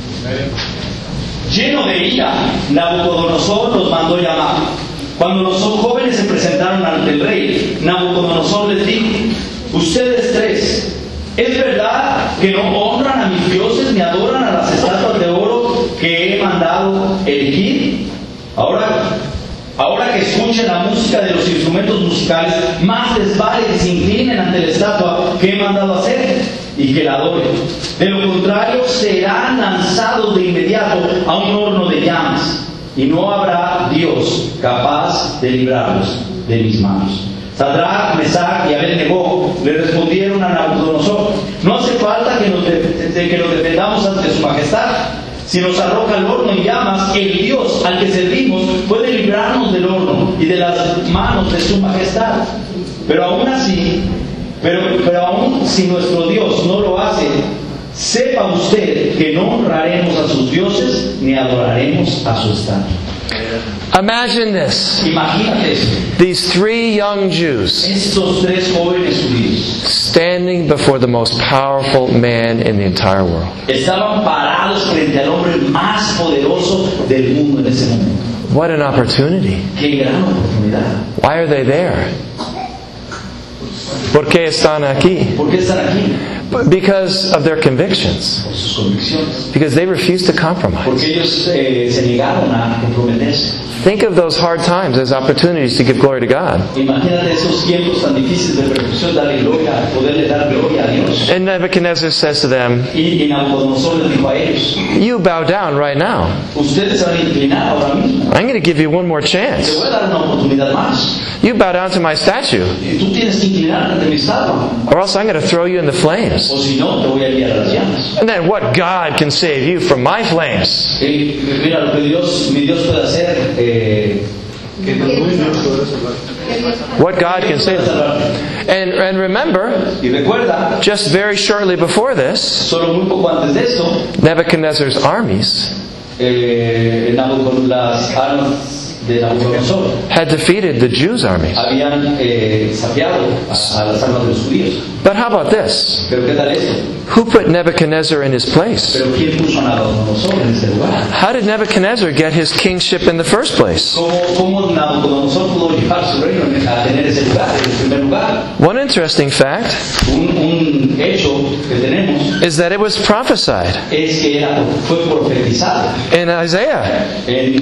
Lleno de ira, Nabucodonosor los mandó llamar. Cuando los jóvenes se presentaron ante el rey, Nabucodonosor les dijo: ustedes tres, ¿es verdad que no honran a mis dioses ni adoran a las estatuas de oro que he mandado elegir? Ahora, ahora que escuchen la música de los instrumentos musicales, más les vale que se inclinen ante la estatua que he mandado hacer y que la adoren. De lo contrario, serán lanzados de inmediato a un horno de llamas, y no habrá Dios capaz de librarlos de mis manos. Sadrach, Mesach y Abednego le respondieron a Nabucodonosor: no hace falta que nos, de, de, que nos defendamos ante su majestad. Si nos arroja al horno en llamas, el Dios al que servimos puede librarnos del horno y de las manos de su majestad. Pero aún así, pero, pero aún si nuestro Dios no lo hace, sepa usted que no honraremos a sus dioses ni adoraremos a su estatua. Imagine this. Imagínate esto. These three young Jews Estos tres jóvenes judíos standing before the most powerful man in the entire world. estaban parados frente al hombre más poderoso del mundo en ese momento. What an opportunity. ¡Qué gran oportunidad! Why are they there? ¿Por qué están aquí? ¿Por qué están aquí? Because of their convictions. Por sus convicciones. Because they refused to compromise. Porque ellos eh, se negaron a comprometerse. Think of those hard times as opportunities to give glory to God. Imagínate esos tiempos tan difíciles de persecución, darle gloria, poderle dar gloria a Dios. And Nebuchadnezzar says to them, Y, y Nabucodonosor les dijo a ellos: you bow down right now. ustedes se van a inclinar ahora mismo. I'm going to give you one more Te chance. voy a dar una oportunidad más. You bow down to my statue, Y tú tienes que inclinarte ante mi estatua. or else I'm going to throw you in the flames. O si no, te voy a enviar a las llamas. And then what God can save you from my flames? Y mira lo que Dios, mi Dios puede hacer. Eh, que What God can save. And, and remember, Y recuerda, just very shortly before this, solo muy poco antes de esto, Nebuchadnezzar's armies eh, Nabucod- las armas de Nabucodonosor had defeated the Jews' armies. habían eh, saqueado a, a las armas de los judíos. But how about this? Pero ¿qué tal esto? Who put Nebuchadnezzar in his place? Pero ¿quién puso a Nabucodonosor en ese lugar? How did Nebuchadnezzar get his kingship in the first place? ¿Cómo, cómo Nabucodonosor pudo llevar su reino a tener ese lugar, en primer lugar? One interesting fact Un, un hecho que tenemos is that it was prophesied es que era, fue profetizado. in Isaiah. En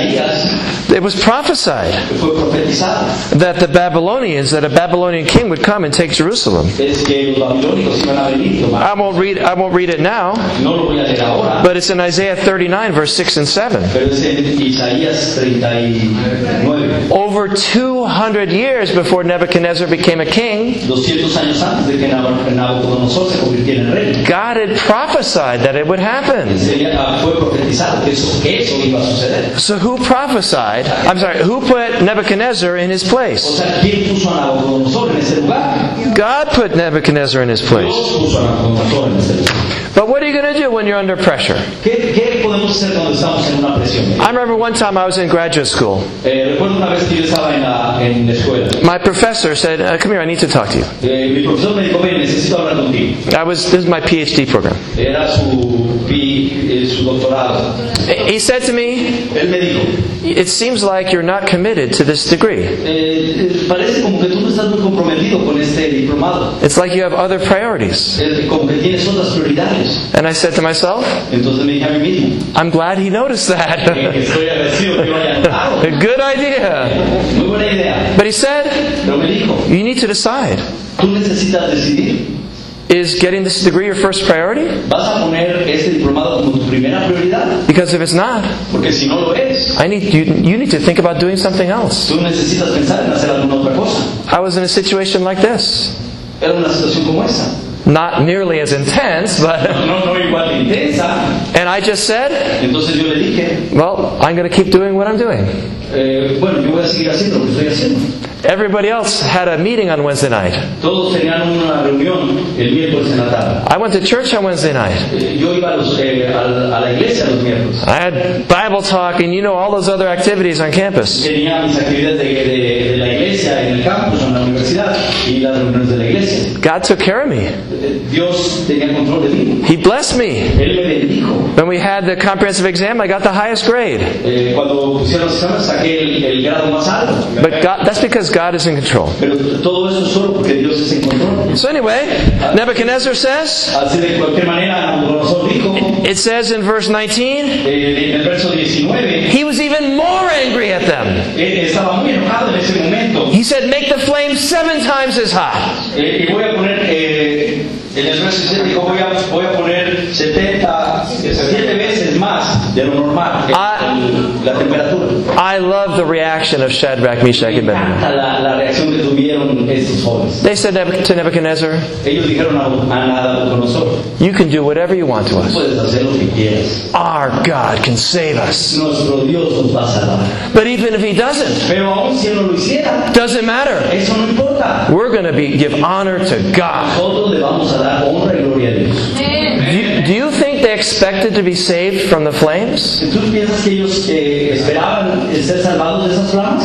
Isaías It was prophesied fue profetizado. that the Babylonians, that a Babylonian king would come and take Jerusalem. Es que los babilónicos iban a venir y tomar. I won't read. I won't read it now, No lo voy a leer ahora, but it's in Isaiah thirty-nine, verse six and seven. pero es en Isaías treinta y nueve. Over two hundred years before Nebuchadnezzar became a king, doscientos años antes de que Nabucodonosor se convirtiera en rey. God had prophesied that it would happen. Sería, fue profetizado que eso, que eso iba a suceder. So who prophesied? I'm sorry, who put Nebuchadnezzar in his O place? sea, ¿quién puso a Nabucodonosor en ese lugar? God put Nebuchadnezzar in his place. Dios puso a Nabucodonosor en ese lugar. But what are you going to do when you're under pressure? ¿Qué, ¿Qué podemos hacer cuando estamos en una presión? I remember one time I was in graduate school. Eh, recuerdo una vez que yo estaba en la, en la escuela. My professor said, uh, come here, I need to talk to you. Eh, mi profesor me dijo, ven, necesito hablar contigo. I was, this is my PhD program. Era su, pi- eh, su doctorado. He said to me, Él me dijo, it seems like you're not committed to this degree. eh, eh, parece como que tú no estás muy comprometido con este diplomado. It's like you have other priorities. Eh, como que tienes otras prioridades. And I said to myself, Entonces me dije a mí mismo, I'm glad he noticed eh, that. estoy agradecido que lo haya notado. Good idea. Muy buena idea. But he said, Pero me dijo, you need to decide. tú necesitas decidir. Is getting this degree your first priority? ¿Vas a poner este diplomado como tu primera prioridad? Because if it's not, Porque si no lo es, I need you, you need to think about doing something else. tú necesitas pensar en hacer alguna otra cosa. I was in a situation like this. Era una situación como esa. Not nearly as intense, but... No, no igual de intensa. And I just said, Entonces yo le dije, well, I'm going to keep doing what I'm doing. eh, bueno, yo voy a seguir haciendo lo que estoy haciendo. Everybody else had a meeting on Wednesday night. Todos tenían una reunión el miércoles en la tarde. I went to church on Wednesday night. Eh, Yo iba a, los, eh, a la a la iglesia los miércoles. I had Bible talk and you know all those other activities on campus. Tenía mis actividades de, de, de la iglesia en el campus, en la universidad y las reuniones de la iglesia. God took care of me. Eh, Dios tenía control de mí. He blessed me. Él me bendijo. When we had the comprehensive exam, I got the highest grade. Eh, cuando pusieron los exámenes saqué el, el grado más alto. But God, that's because God is in control. Pero todo eso es solo porque Dios es en control. So anyway, Nebuchadnezzar says, Así de cualquier manera, Nabucodonosor dijo, it says in verse nineteen, eh, en el verso diecinueve, he was even more angry at them. él estaba muy enojado en ese momento. He said, make the flame seven times as hot. Eh, y voy a poner, eh, en el verso diecisiete dijo, voy a, voy a poner setenta, siete veces más de lo normal, el- Ah. el- la temperatura. I love the reaction of Shadrach, Meshach, Me and Abednego. encanta la, la reacción que tuvieron estos jóvenes. They said to Nebuchadnezzar, Ellos dijeron a, a Nabucodonosor, you can do whatever you want to us. puedes hacer lo que quieras. Our God can save us. Nuestro Dios nos va a salvar. But even if he doesn't, Pero aún si Él no lo hiciera, doesn't matter. eso no importa. We're going to be give honor to God. Nosotros le vamos a dar honra y gloria a Dios. Do you, do you think they expected to be saved from the flames? ¿Tú piensas que ellos eh, esperaban ser salvados de esas flamas?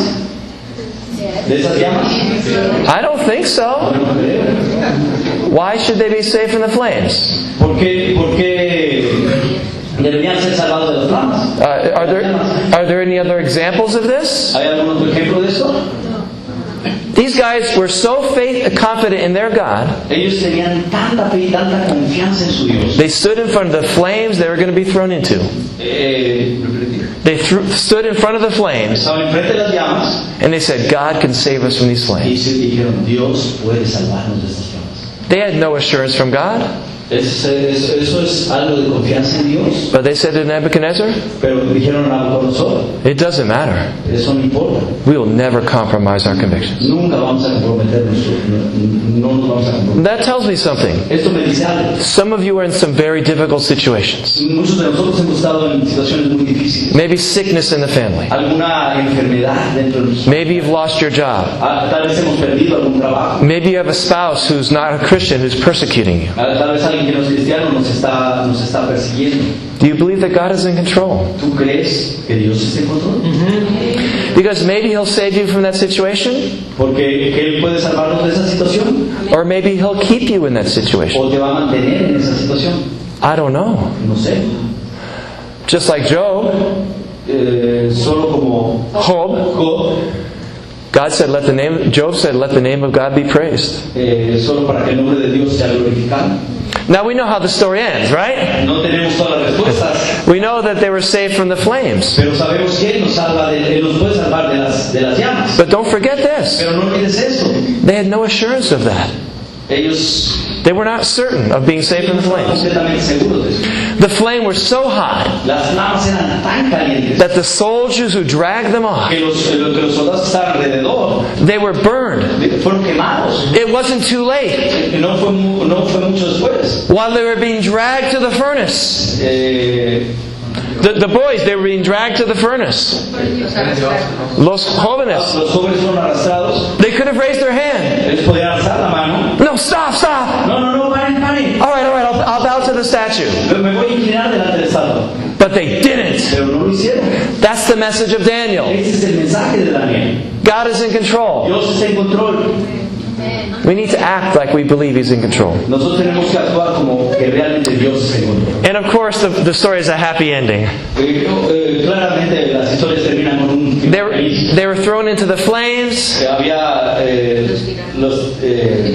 ¿De esas llamas? I don't think so. No creo. Why should they be saved from the flames? ¿Por qué, por qué deberían ser salvados de las flamas? Uh, are there are there any other examples of this? ¿Hay algún otro ejemplo de esto? These guys were so faith confident in their God. Ellos tenían tanta fe y tanta confianza en su Dios. They stood in front of the flames they were going to be thrown into. Eh, They threw, stood in front of the flames estaban enfrente de las llamas and they said, God can save us from these y flames. se dijeron, Dios puede salvarnos de estas flamas. They had no assurance from God. Es- es- eso es algo de confianza en Dios. But they said to Nebuchadnezzar, Pero dijeron a Nabucodonosor, it doesn't matter. eso no importa. We will never compromise our convictions. Nunca vamos a comprometernos. No, no nos vamos a comprometer. That tells me something. Esto me dice algo. Some of you are in some very difficult situations. Muchos de nosotros hemos estado en situaciones muy difíciles. Maybe sickness in the family. Alguna enfermedad dentro de nosotros. Maybe you've lost your job. Ah, Tal vez hemos perdido algún trabajo. Maybe you have a spouse who's not a Christian who's persecuting you. Ah, Tal vez alguien que no es cristiano nos está, nos está persiguiendo. Do you believe that God is in control? ¿Tú crees que Dios está en control? Because maybe He'll save you from that situation, Porque Él puede salvarnos de esa situación or maybe He'll keep you in that situation. o te va a mantener en esa situación. I don't know. No sé. Just like Job, Eh, solo como Job, Job, God said, "Let the name." Job said, "Let the name of God be praised." eh, solo para que el nombre de Dios sea glorificado. Now we know how the story ends, right? No tenemos todas las respuestas, We know that they were saved from the flames. pero sabemos que Él nos salva, de, Él nos puede salvar de las, de las llamas. But don't forget this. Pero no olvides esto. They had no assurance of that. Ellos They were not certain of being saved from the estaban flames. completamente seguros de eso. The flame was so hot Las llamas eran tan calientes that the soldiers who dragged them off, que los, que los soldados que estaban alrededor they were burned. fueron quemados. It wasn't too late. Y no fue, mu- no fue mucho después. While they were being dragged to the furnace, Eh, the, the boys, they were being dragged to the furnace. Los jóvenes, los jóvenes fueron arrastrados. they could have raised their hand. Ellos podían alzar la mano. No, stop, stop. No, no, no, paren, paren. All right, all right, I'll, I'll bow to the statue. Me voy a inclinar delante del estatua. But they didn't. Pero no lo hicieron. That's the message of Daniel. Ese es el mensaje de Daniel. God is in control. Dios está en control. We need to act like we believe He's in control. Nosotros tenemos que actuar como que realmente Dios está en control. And of course, the, the story is a happy ending. Eh, eh, claramente las historias terminan con un They final were, feliz. they were thrown into the flames, Eh, había eh, los, eh,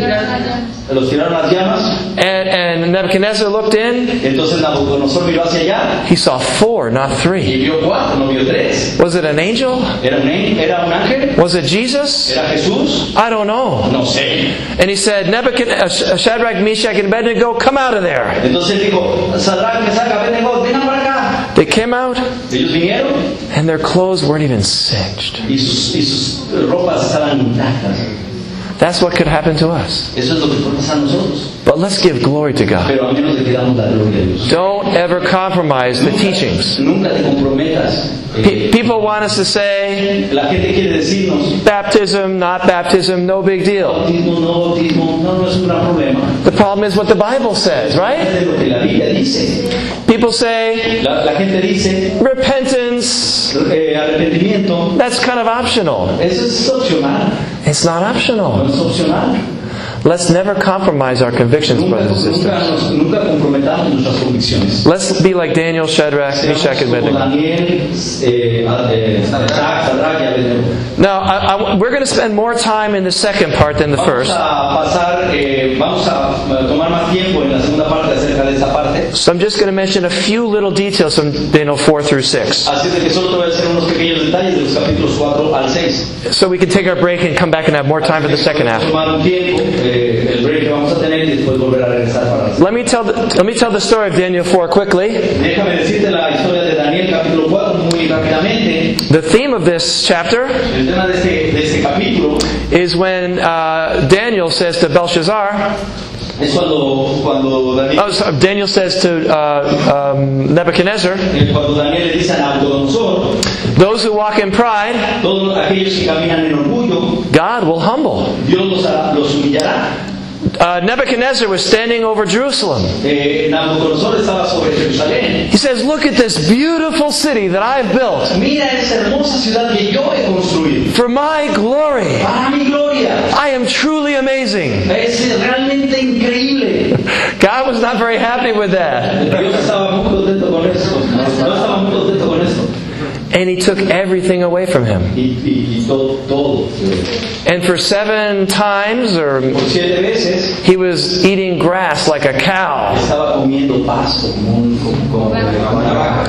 los tiraron las llamas. and, and Nebuchadnezzar looked in. Entonces Nabucodonosor miró hacia allá He saw four, not y three. vio cuatro, no vio tres. Was it an angel? ¿Era un, en- era un ángel? Was it Jesus? ¿Era Jesús? I don't know. No sé. And he said, Nebuchadnezzar, Shadrach, Meshach, and Abednego, come out of there. Entonces él dijo, Sadrach, Mesach, Abednego, vengan para acá. They came out, Ellos vinieron and their clothes weren't even singed. y sus, y sus ropas estaban intactas. That's what could happen to us. Eso es lo que puede pasar a nosotros. But let's give glory to God. Pero a menos de que damos la gloria a Dios. Don't ever compromise the teachings. Nunca te comprometas. Eh, Pe- People want us to say, la gente quiere decirnos, baptism, not baptism, no big deal. bautismo, no bautismo, no, no es un gran problema. The problem is what the Bible says, right? Es lo que la Biblia dice. People say, La, la gente dice, repentance, eh, arrepentimiento, that's kind of optional. eso es opcional. It's not No optional. es opcional. Let's never compromise our convictions, Nunca, brothers and nunca, sisters. nos- nunca comprometamos nuestras convicciones. Let's be like Daniel, Shadrach, Meshach, Seamos and como Abednego. Daniel, eh, eh, Sadrach, Sadrach y Abednego. Now, I, I, we're going to spend more time in the second part than the Vamos first. a pasar, eh, vamos a tomar más tiempo en la segunda parte acerca de esa parte. So I'm just going to mention a few little details from Daniel four through six. Así de que solo te voy a hacer unos pequeños detalles de los capítulos cuatro al seis. So we can take our break and come back and have more time for the second half. Tomar un tiempo, eh, el break que vamos a tener y después volver a regresar para la Let me tell the, let me tell the story of Daniel four quickly. Déjame decirte la historia de Daniel capítulo cuatro muy rápidamente. The theme of this chapter El tema de este, de este capítulo is when uh, Daniel says to Belshazzar, es cuando, cuando, Daniel, oh, sorry, Daniel says to uh, um, Nebuchadnezzar, eh, cuando Daniel le dice a Nabucodonosor, those who walk in pride, todos aquellos que caminan en orgullo, God will humble. Dios los, hará- los humillará. Uh, Nebuchadnezzar was standing over Jerusalem. Eh, Nabucodonosor estaba sobre Jerusalén. He says, look at this beautiful city that I've built Mira esa hermosa ciudad que yo he construido. for my glory. Para mi gloria. I am truly amazing. Es realmente increíble. God was not very happy with that. Dios estaba muy contento con esto. No estaba muy contento con esto. And He took everything away from him. Y, y, y todo, todo. And for seven times, or Por siete veces he was eating grass like a cow. estaba comiendo pasto como, un, como, como una vaca.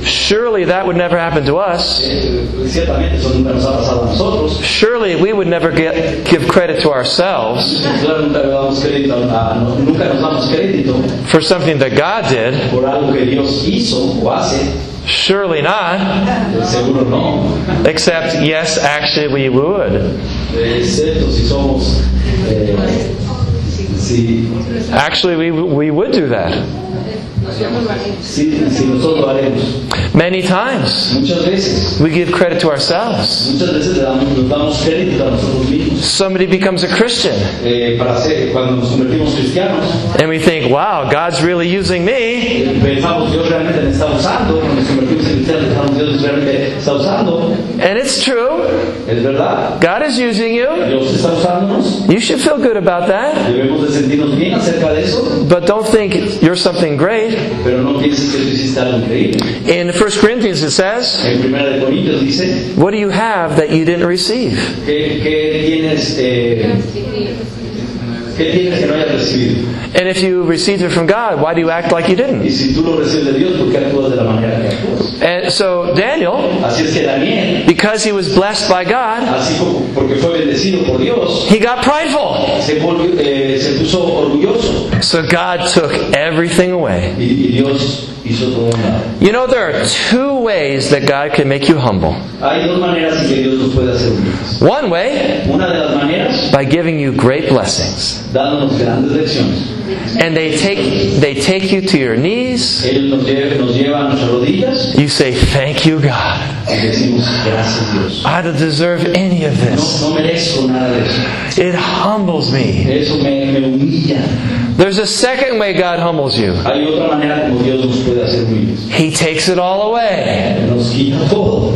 Surely that would never happen to us. Eh, ciertamente eso nunca nos ha pasado a nosotros. Surely we would never get, give credit to ourselves Nosotros nunca, le damos crédito a- a- no- nunca nos damos crédito for something that God did. por algo que Dios hizo o hace. Surely not. Eh, Seguro no. Except, yes, actually we would. Eh, Excepto si somos... eh, si, Actually, we, we would do that. si, si nosotros lo haremos. Many times. Muchas veces. We give credit to ourselves. Muchas veces le damos, nos damos crédito a nosotros mismos. Somebody becomes a Christian. Eh, para ser, cuando nos convertimos cristianos, And we think, wow, God's really using me. eh, pensamos Dios realmente me está usando. Cuando nos convertimos en cristianos, pensamos Dios realmente está usando. And it's true. Es verdad. God is using you. Dios está usándonos. You should feel good about that. Debemos de sentirnos bien acerca de eso. But don't think you're something great. Pero no pienses que tú hiciste algo increíble. In First Corinthians it says, En Primera de Corintios dice, what do you have that you didn't receive? ¿qué, qué tienes, eh, ¿qué tienes que no hayas recibido? And if you received it from God, why do you act like you Y didn't? si tú lo recibes de Dios, ¿por qué actúas de la manera que actúas? And so Daniel, Así es que Daniel, because he was blessed by God, así como porque fue bendecido por Dios, he got prideful. se, volvió, eh, se puso orgulloso. So God took everything away. Y, y Dios hizo todo un lado. You know, there are two ways that God can make you humble. Hay dos maneras en que Dios nos puede hacer humildes. One way, Una de las maneras, by giving you great blessings. dándonos grandes lecciones. And they take they take you to your knees. Él nos lleva, nos lleva a nuestras rodillas You say, thank you, God. y decimos, gracias Dios. I don't deserve any of No, this. no merezco nada de eso. It humbles me. Eso me, me humilla. There's a second way God humbles you. Hay otra manera como Dios nos puede hacer humildes. He takes it all away. Nos quita todo.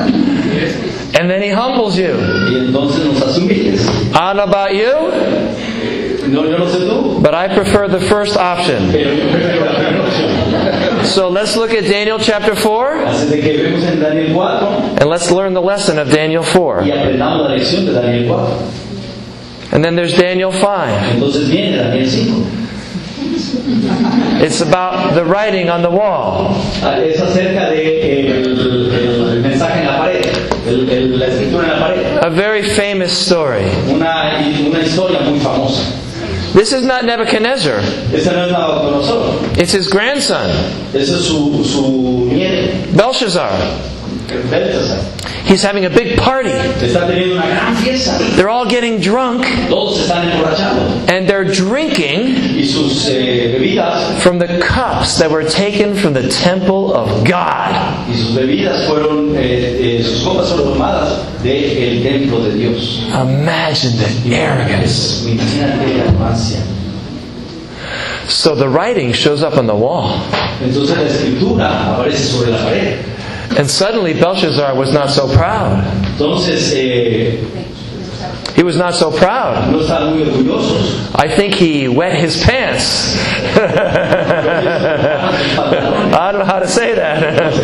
And then He humbles you. Y entonces nos hace humildes. I don't know about you, No, yo no sé tú, but I prefer the first option. pero yo prefiero la primera opción. So let's look at Daniel chapter four, Así de que vemos en Daniel cuatro and let's learn the lesson of Daniel four. y aprendamos la lección de Daniel cuatro. And then there's Daniel five. Entonces viene Daniel cinco. It's about the writing on the wall. Ah, Es acerca de el, el mensaje en la pared, el, el- la escritura en la pared. A very famous story. Una, una historia muy famosa. This is not Nebuchadnezzar. Esta no es Nabucodonosor, It's his grandson, ese es su, su nieto, Belshazzar. Belshazzar. He's having a big party. Está teniendo una gran fiesta. They're all getting drunk, Todos se están emborrachando. and they're drinking Y sus eh, bebidas from the cups that were taken from the temple of God. y sus bebidas fueron, eh, eh, sus copas fueron tomadas del templo de Dios. Imagine the arrogance. Imagínate la arrogancia. So the writing shows up on the wall. Entonces la escritura aparece sobre la pared. And suddenly Belshazzar was not so proud. Entonces eh, He was not so proud. no estaban muy orgullosos. I think he wet his pants. I don't know how to say that.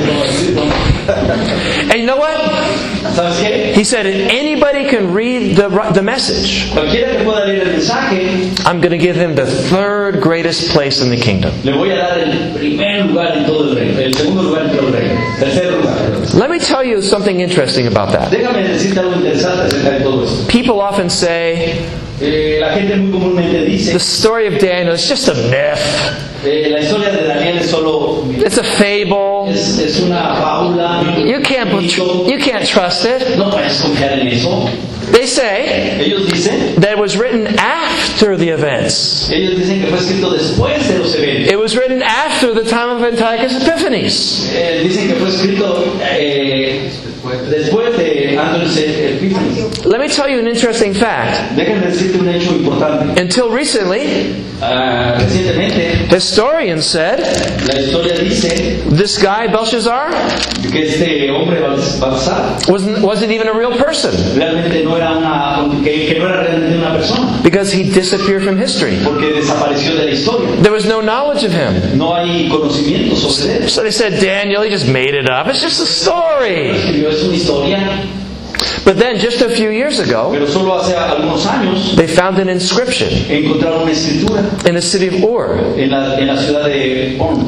And you know what? ¿Sabes qué? He said, if anybody can read the, the message, Cualquiera que pueda leer el mensaje, I'm going to give him the third greatest place in the kingdom. le voy a dar el primer lugar en todo el reino, el segundo lugar en todo el reino, tercer lugar. Let me tell you something interesting about that. Déjame decirte algo interesante acerca de todo esto. People often say, Eh, la gente muy comúnmente dice, the story of Daniel is just a myth. eh, la historia de Daniel es solo, It's a fable. es, es una fábula. You can't, mito. you can't trust it. No puedes confiar en eso. They say Ellos dicen, that it was written after the events. ellos dicen que fue escrito después de los eventos. It was written after the time of Antiochus Epiphanes. Eh, dicen que fue escrito eh, después de Andrés Epífanes. Let me tell you an interesting fact. Déjenme decirte un hecho importante. Until recently, Ah, recientemente, historians said la historia dice this guy, Belshazzar, que este hombre Balsar wasn't, wasn't even a real person realmente no era una, que, que no era realmente una persona, because he disappeared from history. porque desapareció de la historia. There was no knowledge of him. No hay conocimiento sobre él. So they said, Daniel, he just made it up. It's just a story. Escribió, es una historia, But then, just a few years ago, pero solo hace algunos años they found an inscription encontraron una escritura in the city of Ur, en la, en la ciudad de On,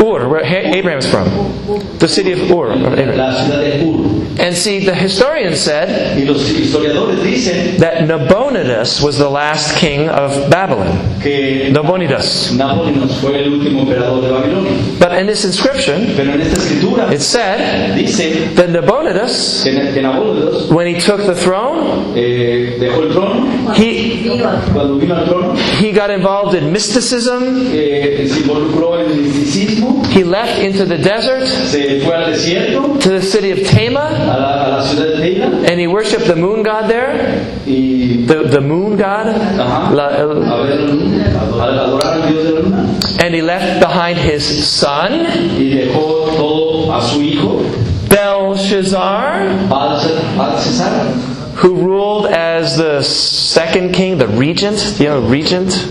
Ur, where Abraham is from. The city of Ur. Of Abraham. La ciudad de Ur. And see, the historian said Y los historiadores dicen that Nabonidus was the last king of Babylon. que Nabonidus. Nabónidas fue el último emperador de Babilonia. But in this inscription, Pero en esta escritura it said dice that Nabonidus, que, que Nabónidas when he took the throne, eh, dejó el trono. he Cuando vino al trono, he got involved in mysticism. eh, se involucró en el misticismo, He left into the desert se fue al desierto, to the city of Tema, a la, a la ciudad de Teila, and he worshipped the moon god there. y The, the moon god. ajá, La- a ver, a adorar al Dios de la luna. And he left behind his son, Y dejó todo a su hijo, Belshazzar, Baltasar, who ruled as the second king, the regent. You know, regent?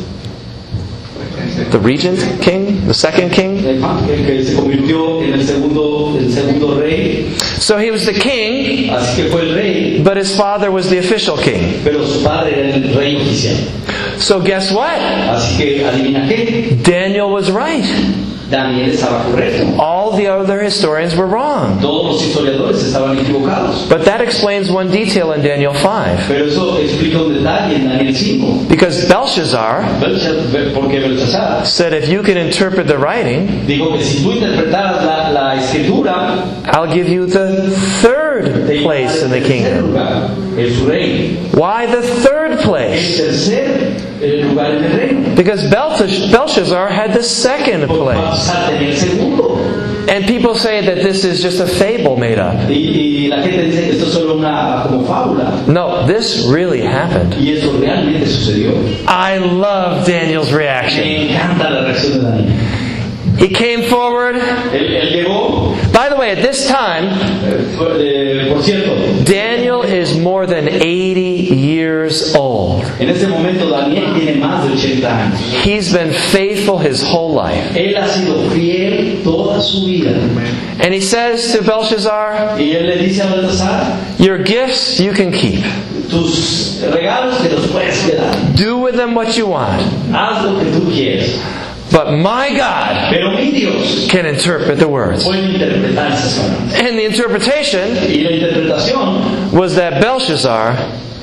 The regent king? The second king? el que se convirtió en el segundo, el segundo rey. So he was the king, Así que fue el rey, but his father was the official king. pero su padre era el rey oficial. So guess what? Así que adivina qué, Daniel was right. Daniel estaba correcto. All the other historians were wrong. Todos los historiadores estaban equivocados. But that explains one detail in Daniel five. Pero eso explica un detalle en Daniel cinco. Because Belshazzar Belshazzar- Porque Belshazzar said, if you can interpret the writing, dijo que si tú interpretaras la, la escritura, I'll give you the third te iba a place in dar the el tercer kingdom. lugar, en su reino. Why the third El place? tercer eh, lugar en el reino. Because Beltash- Belshazzar had the second Porque place. Baltasar tenía el segundo. And people say that this is just a fable made up. Y, y la gente dice que esto es solo una como fábula. No, this really happened. Y eso realmente sucedió. I love Daniel's reaction. Me encanta la reacción de Daniel. He came forward. Él, él llegó, By the way, at this time, eh, fue- eh, por cierto, Daniel is more than eighty years old. en este momento Daniel tiene más de ochenta años. He's been faithful his whole life. Él ha sido fiel toda su vida. And he says to Belshazzar, Y él le dice a Baltasar, your gifts you can keep. tus regalos te los puedes quedar. Do with them what you want. Haz lo que tú quieras. But my God Pero mi Dios can interpret the words. puede interpretar esas palabras. And the interpretation Y la interpretación was that Belshazzar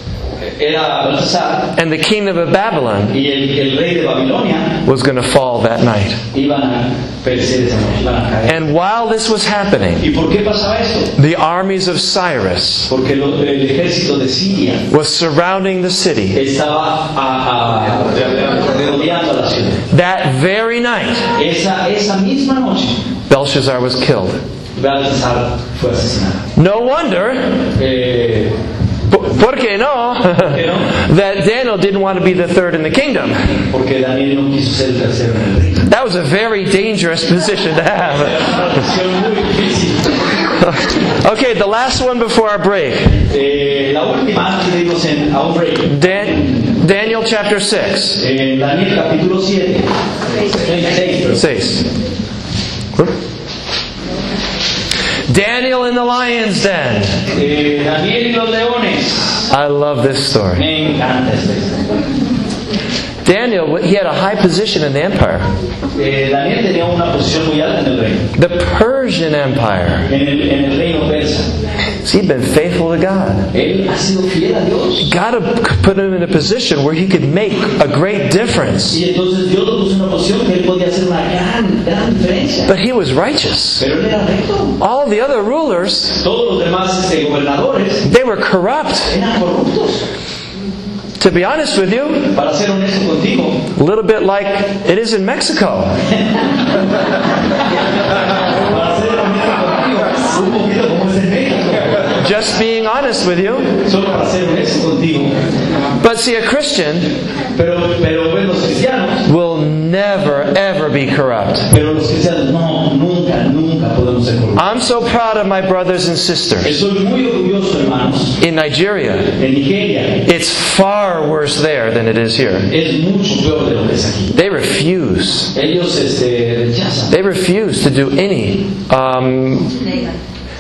era Baltasar and the kingdom of Babylon y el, el rey de Babilonia was going to fall that night. iban a perecer esa noche, iban a caer. And while this was happening, ¿Y por qué pasaba esto? the armies of Cyrus Porque lo- el ejército de Siria was surrounding the city. estaba a, a, rodeando a la ciudad. That very night, Esa, esa misma noche, Belshazzar was killed. Baltasar fue asesinado. No wonder, Eh, ¿por qué no? That Daniel didn't want to be the third in the kingdom. porque Daniel no quiso ser el tercero en el reino. That was a very dangerous position to have. Una decisión muy difícil. Okay, the last one before our break. Eh, la última, antes de irnos en- a un break. Dan- Daniel chapter six. En Daniel capítulo siete. seis, perdón. Six. Daniel in the lion's den. Eh, Daniel y los leones. I love this story. Me encanta esta historia. Daniel, he had a high position in the empire. Eh, Daniel tenía una posición muy alta en el reino. The Persian Empire. En el, en el reino persa. So he'd been faithful to God. Él ha sido fiel a Dios. God had put him in a position where he could make a great difference. Y entonces Dios lo puso en una posición que él podía hacer una gran, gran diferencia. But he was righteous. Pero él era recto. All the other rulers, Todos los demás este, gobernadores they were corrupt. eran corruptos. To be honest with you, Para ser honesto contigo, a little bit like it is in Mexico. para ser honesto contigo, un poquito como es en México. Just being honest with you. Solo para ser honesto contigo. But see, a Christian Pero, pero ven, los cristianos, will never, ever be corrupt. pero los cristianos no, nunca, nunca podemos ser corruptos. I'm so proud of my brothers and sisters Estoy muy orgulloso, hermanos. in Nigeria. En Nigeria It's far worse there than it is here. es mucho peor de lo que es aquí. They refuse. Ellos este, rechazan. They refuse to do any um,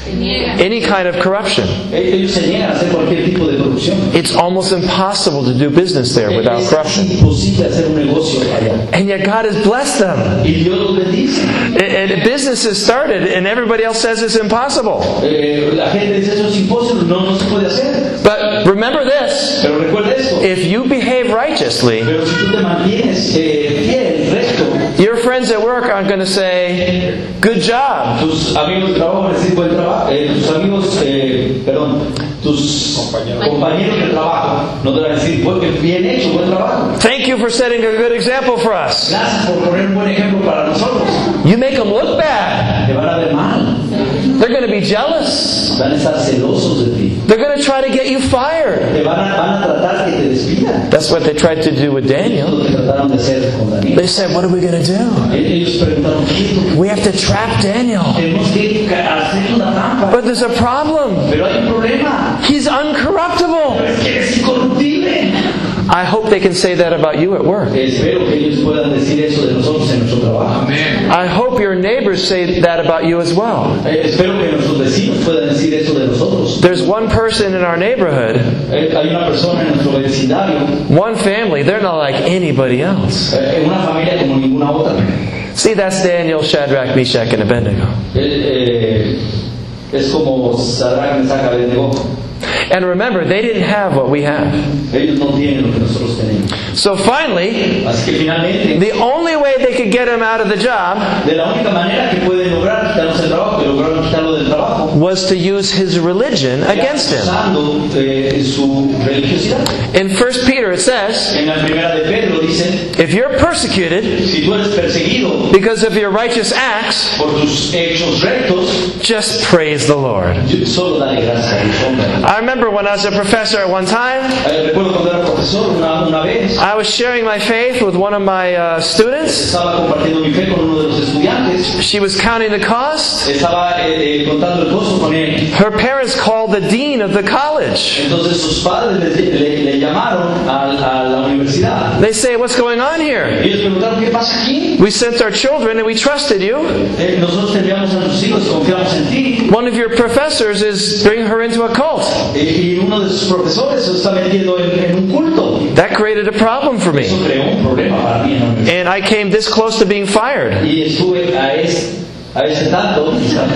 any kind of corruption. Ellos se niegan a hacer cualquier tipo de corrupción. It's almost impossible to do business there without Es corruption. imposible hacer un negocio allá. And yet God has blessed them. Y Dios los bendice. And and businesses started and everybody else says it's impossible. Eh, la gente dice eso es imposible, no, no se puede hacer. But remember this, Pero recuerda esto. if you behave righteously, Pero si tú te mantienes eh, fiel, recto, your friends at work aren't going to say, good job. tus amigos de trabajo van a decir buen trabajo. Eh, tus amigos, eh, perdón, tus compañeros de trabajo no te van a decir "Buen- bien hecho, buen trabajo. Thank you for setting a good example for us. Gracias por poner un buen ejemplo para nosotros. You make them look bad. Te van a ver mal. They're going to be jealous. Van a estar celosos de ti. They're going to try to get you fired. Te van a, van a tratar que te despidan. That's what they tried to do with Daniel. Lo que trataron de hacer con Daniel. They said, what are we going to do? Ellos preguntaron, ¿qué es lo que We have to trap Daniel. tenemos que hacer una trampa? But there's a problem. Pero hay un problema. He's uncorruptible. Es que eres incorruptible. I hope they can say that about you at work. Espero que ellos puedan decir eso de nosotros en nuestro trabajo. I hope your neighbors say that about you as well. Eh, espero que nuestros vecinos puedan decir eso de nosotros. There's one person in our neighborhood, Eh, hay una persona en nuestro vecindario, one family, they're not like anybody else. eh, una familia como ninguna otra. See, that's Daniel, Shadrach, Meshach, and Abednego. Eh, eh, es como Sadrach, Mesach, Abednego. And remember, they didn't have what we have. Ellos no tienen lo que nosotros tenemos. So finally, Así que finalmente, the only way they could get him out of the job de la única manera que pueden lograr quitarnos el trabajo, que lograron quitarlo del trabajo, was to use his religion against him. usando eh, su religiosidad. In First Peter it says, En la primera de Pedro dice, if you're persecuted si tú eres perseguido because of your righteous acts, por tus hechos rectos, just praise the Lord. solo dale gracias a Dios, hombre. I remember when I was a professor at one time, Eh, Recuerdo cuando era profesor una, una vez, I was sharing my faith with one of my uh, students. estaba compartiendo mi fe con uno de los estudiantes, She was counting the cost. estaba eh, eh, contando el costo con él. Her parents called the dean of the college. Entonces sus padres le, le- le llamaron a, a la universidad. They say, what's going on here? Y ellos preguntaron, ¿qué pasa aquí? We sent our children and we trusted you. Eh, nosotros te enviamos a nuestros hijos, confiamos en ti. One of your professors is bringing her into a cult. Eh, y uno de sus profesores se está metiendo en, en un culto. That created a problem for Eso me. creó un problema para mí en la universidad. And I came this close to being fired Y estuve a ese, a ese tanto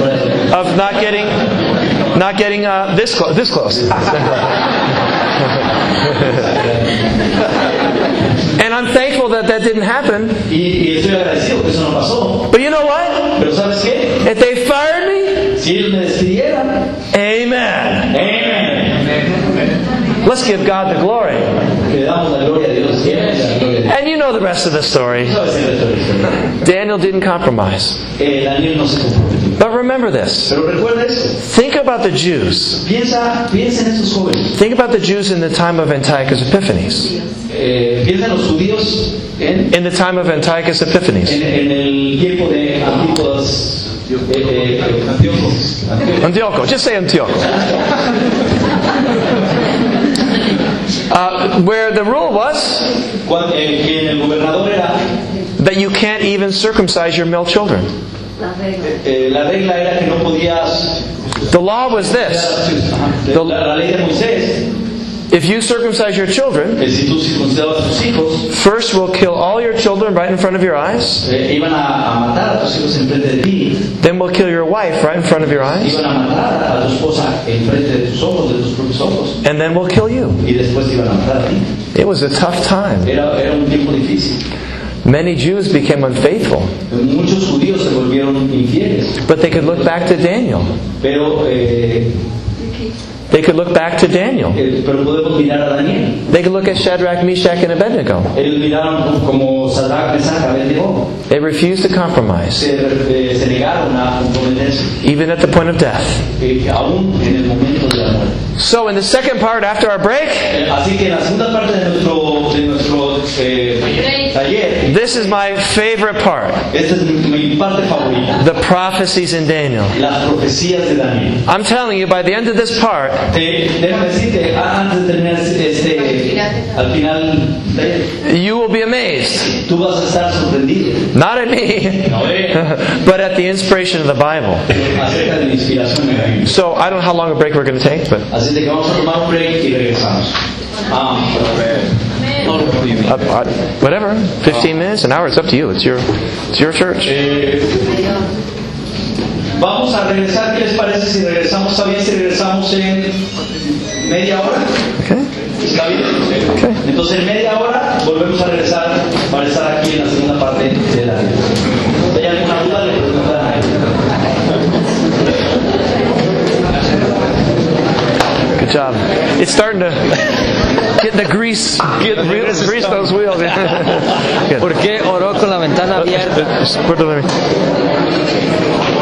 of not getting not getting uh, this close. This close. And I'm thankful that that didn't happen. y, y estoy agradecido que eso no pasó. But you know what? Pero ¿sabes qué? If they fired me, Si ellos me despidieran, amen. amén. Let's give God the glory. Le damos la gloria a Dios. Siempre la gloria a Dios. And you know the rest of the story. ¿Sabes el resto de la historia? Daniel didn't compromise. Eh, Daniel no se comprometió. But remember this. Pero recuerda eso. Think about the Jews. Piensa, piensa en estos jóvenes. Think about the Jews in the time of Antiochus Epiphanes. Eh, piensa en los judíos en, In the time of Antiochus Epiphanes. en, en el tiempo de Antípodas. Eh, eh, Antíocos. Antíocos. Antiocho. Just say Antiocho. Uh, where the rule was Cuando, eh, que el gobernador era, that you can't even circumcise your male children. eh, la regla era que no podías. The law was this. La, la ley de Moisés, If you circumcise your children, que si tú circuncidabas a tus hijos, first we'll kill all your children right in front of your eyes. eh, iban a, a matar a tus hijos enfrente de ti, Then we'll kill your wife right in front of your eyes. iban a matar a tu esposa enfrente de tus ojos, de tus propios ojos, And then we'll kill you. y después te iban a matar a ti. It was a tough time. Era, era un tiempo difícil. Many Jews became unfaithful. Muchos judíos se volvieron infieles, But they could look back to Daniel. pero, eh, They could look back to Daniel. eh, pero podemos mirar a Daniel. They could look at Shadrach, Meshach, and Abednego. Ellos miraron como Sadrach, Mesach, Abednego. They refused to compromise, Se, eh, se negaron a comprometerse, even at the point of death. eh, aún en el momento de la muerte. So in the second part, after our break, Eh, Así que en la segunda parte de nuestro, de nuestro eh, taller, this is my favorite part. esta es mi, mi parte favorita, The prophecies in Daniel. las profecías de Daniel. I'm telling you, by the end of this part, Eh, déjame decirte, a- antes de terminar este, al final, de, you will be amazed. tú vas a estar sorprendido. Not at me, No, eh, but at the inspiration of the Bible. acerca de la inspiración de la Biblia. So I don't know how long a break we're going to take, but Así de que vamos a tomar un break y regresamos. Ah, uh, uh, whatever, fifteen minutes, an hour, it's up to you. It's your, it's your church. eh, vamos a regresar. ¿Qué les parece si regresamos? ¿Está bien si regresamos en media hora? Okay. ¿Está bien? Okay. Entonces en media hora volvemos a regresar para estar aquí en la segunda parte de la vida. ¿Hay alguna duda? Le preguntan a él. Good job. It's starting to get the grease, get real, grease those wheels. Good. ¿Por qué oró con la ventana abierta?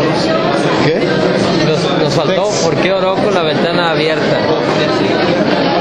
¿Qué? Nos, nos faltó, ¿por qué oró con la ventana abierta?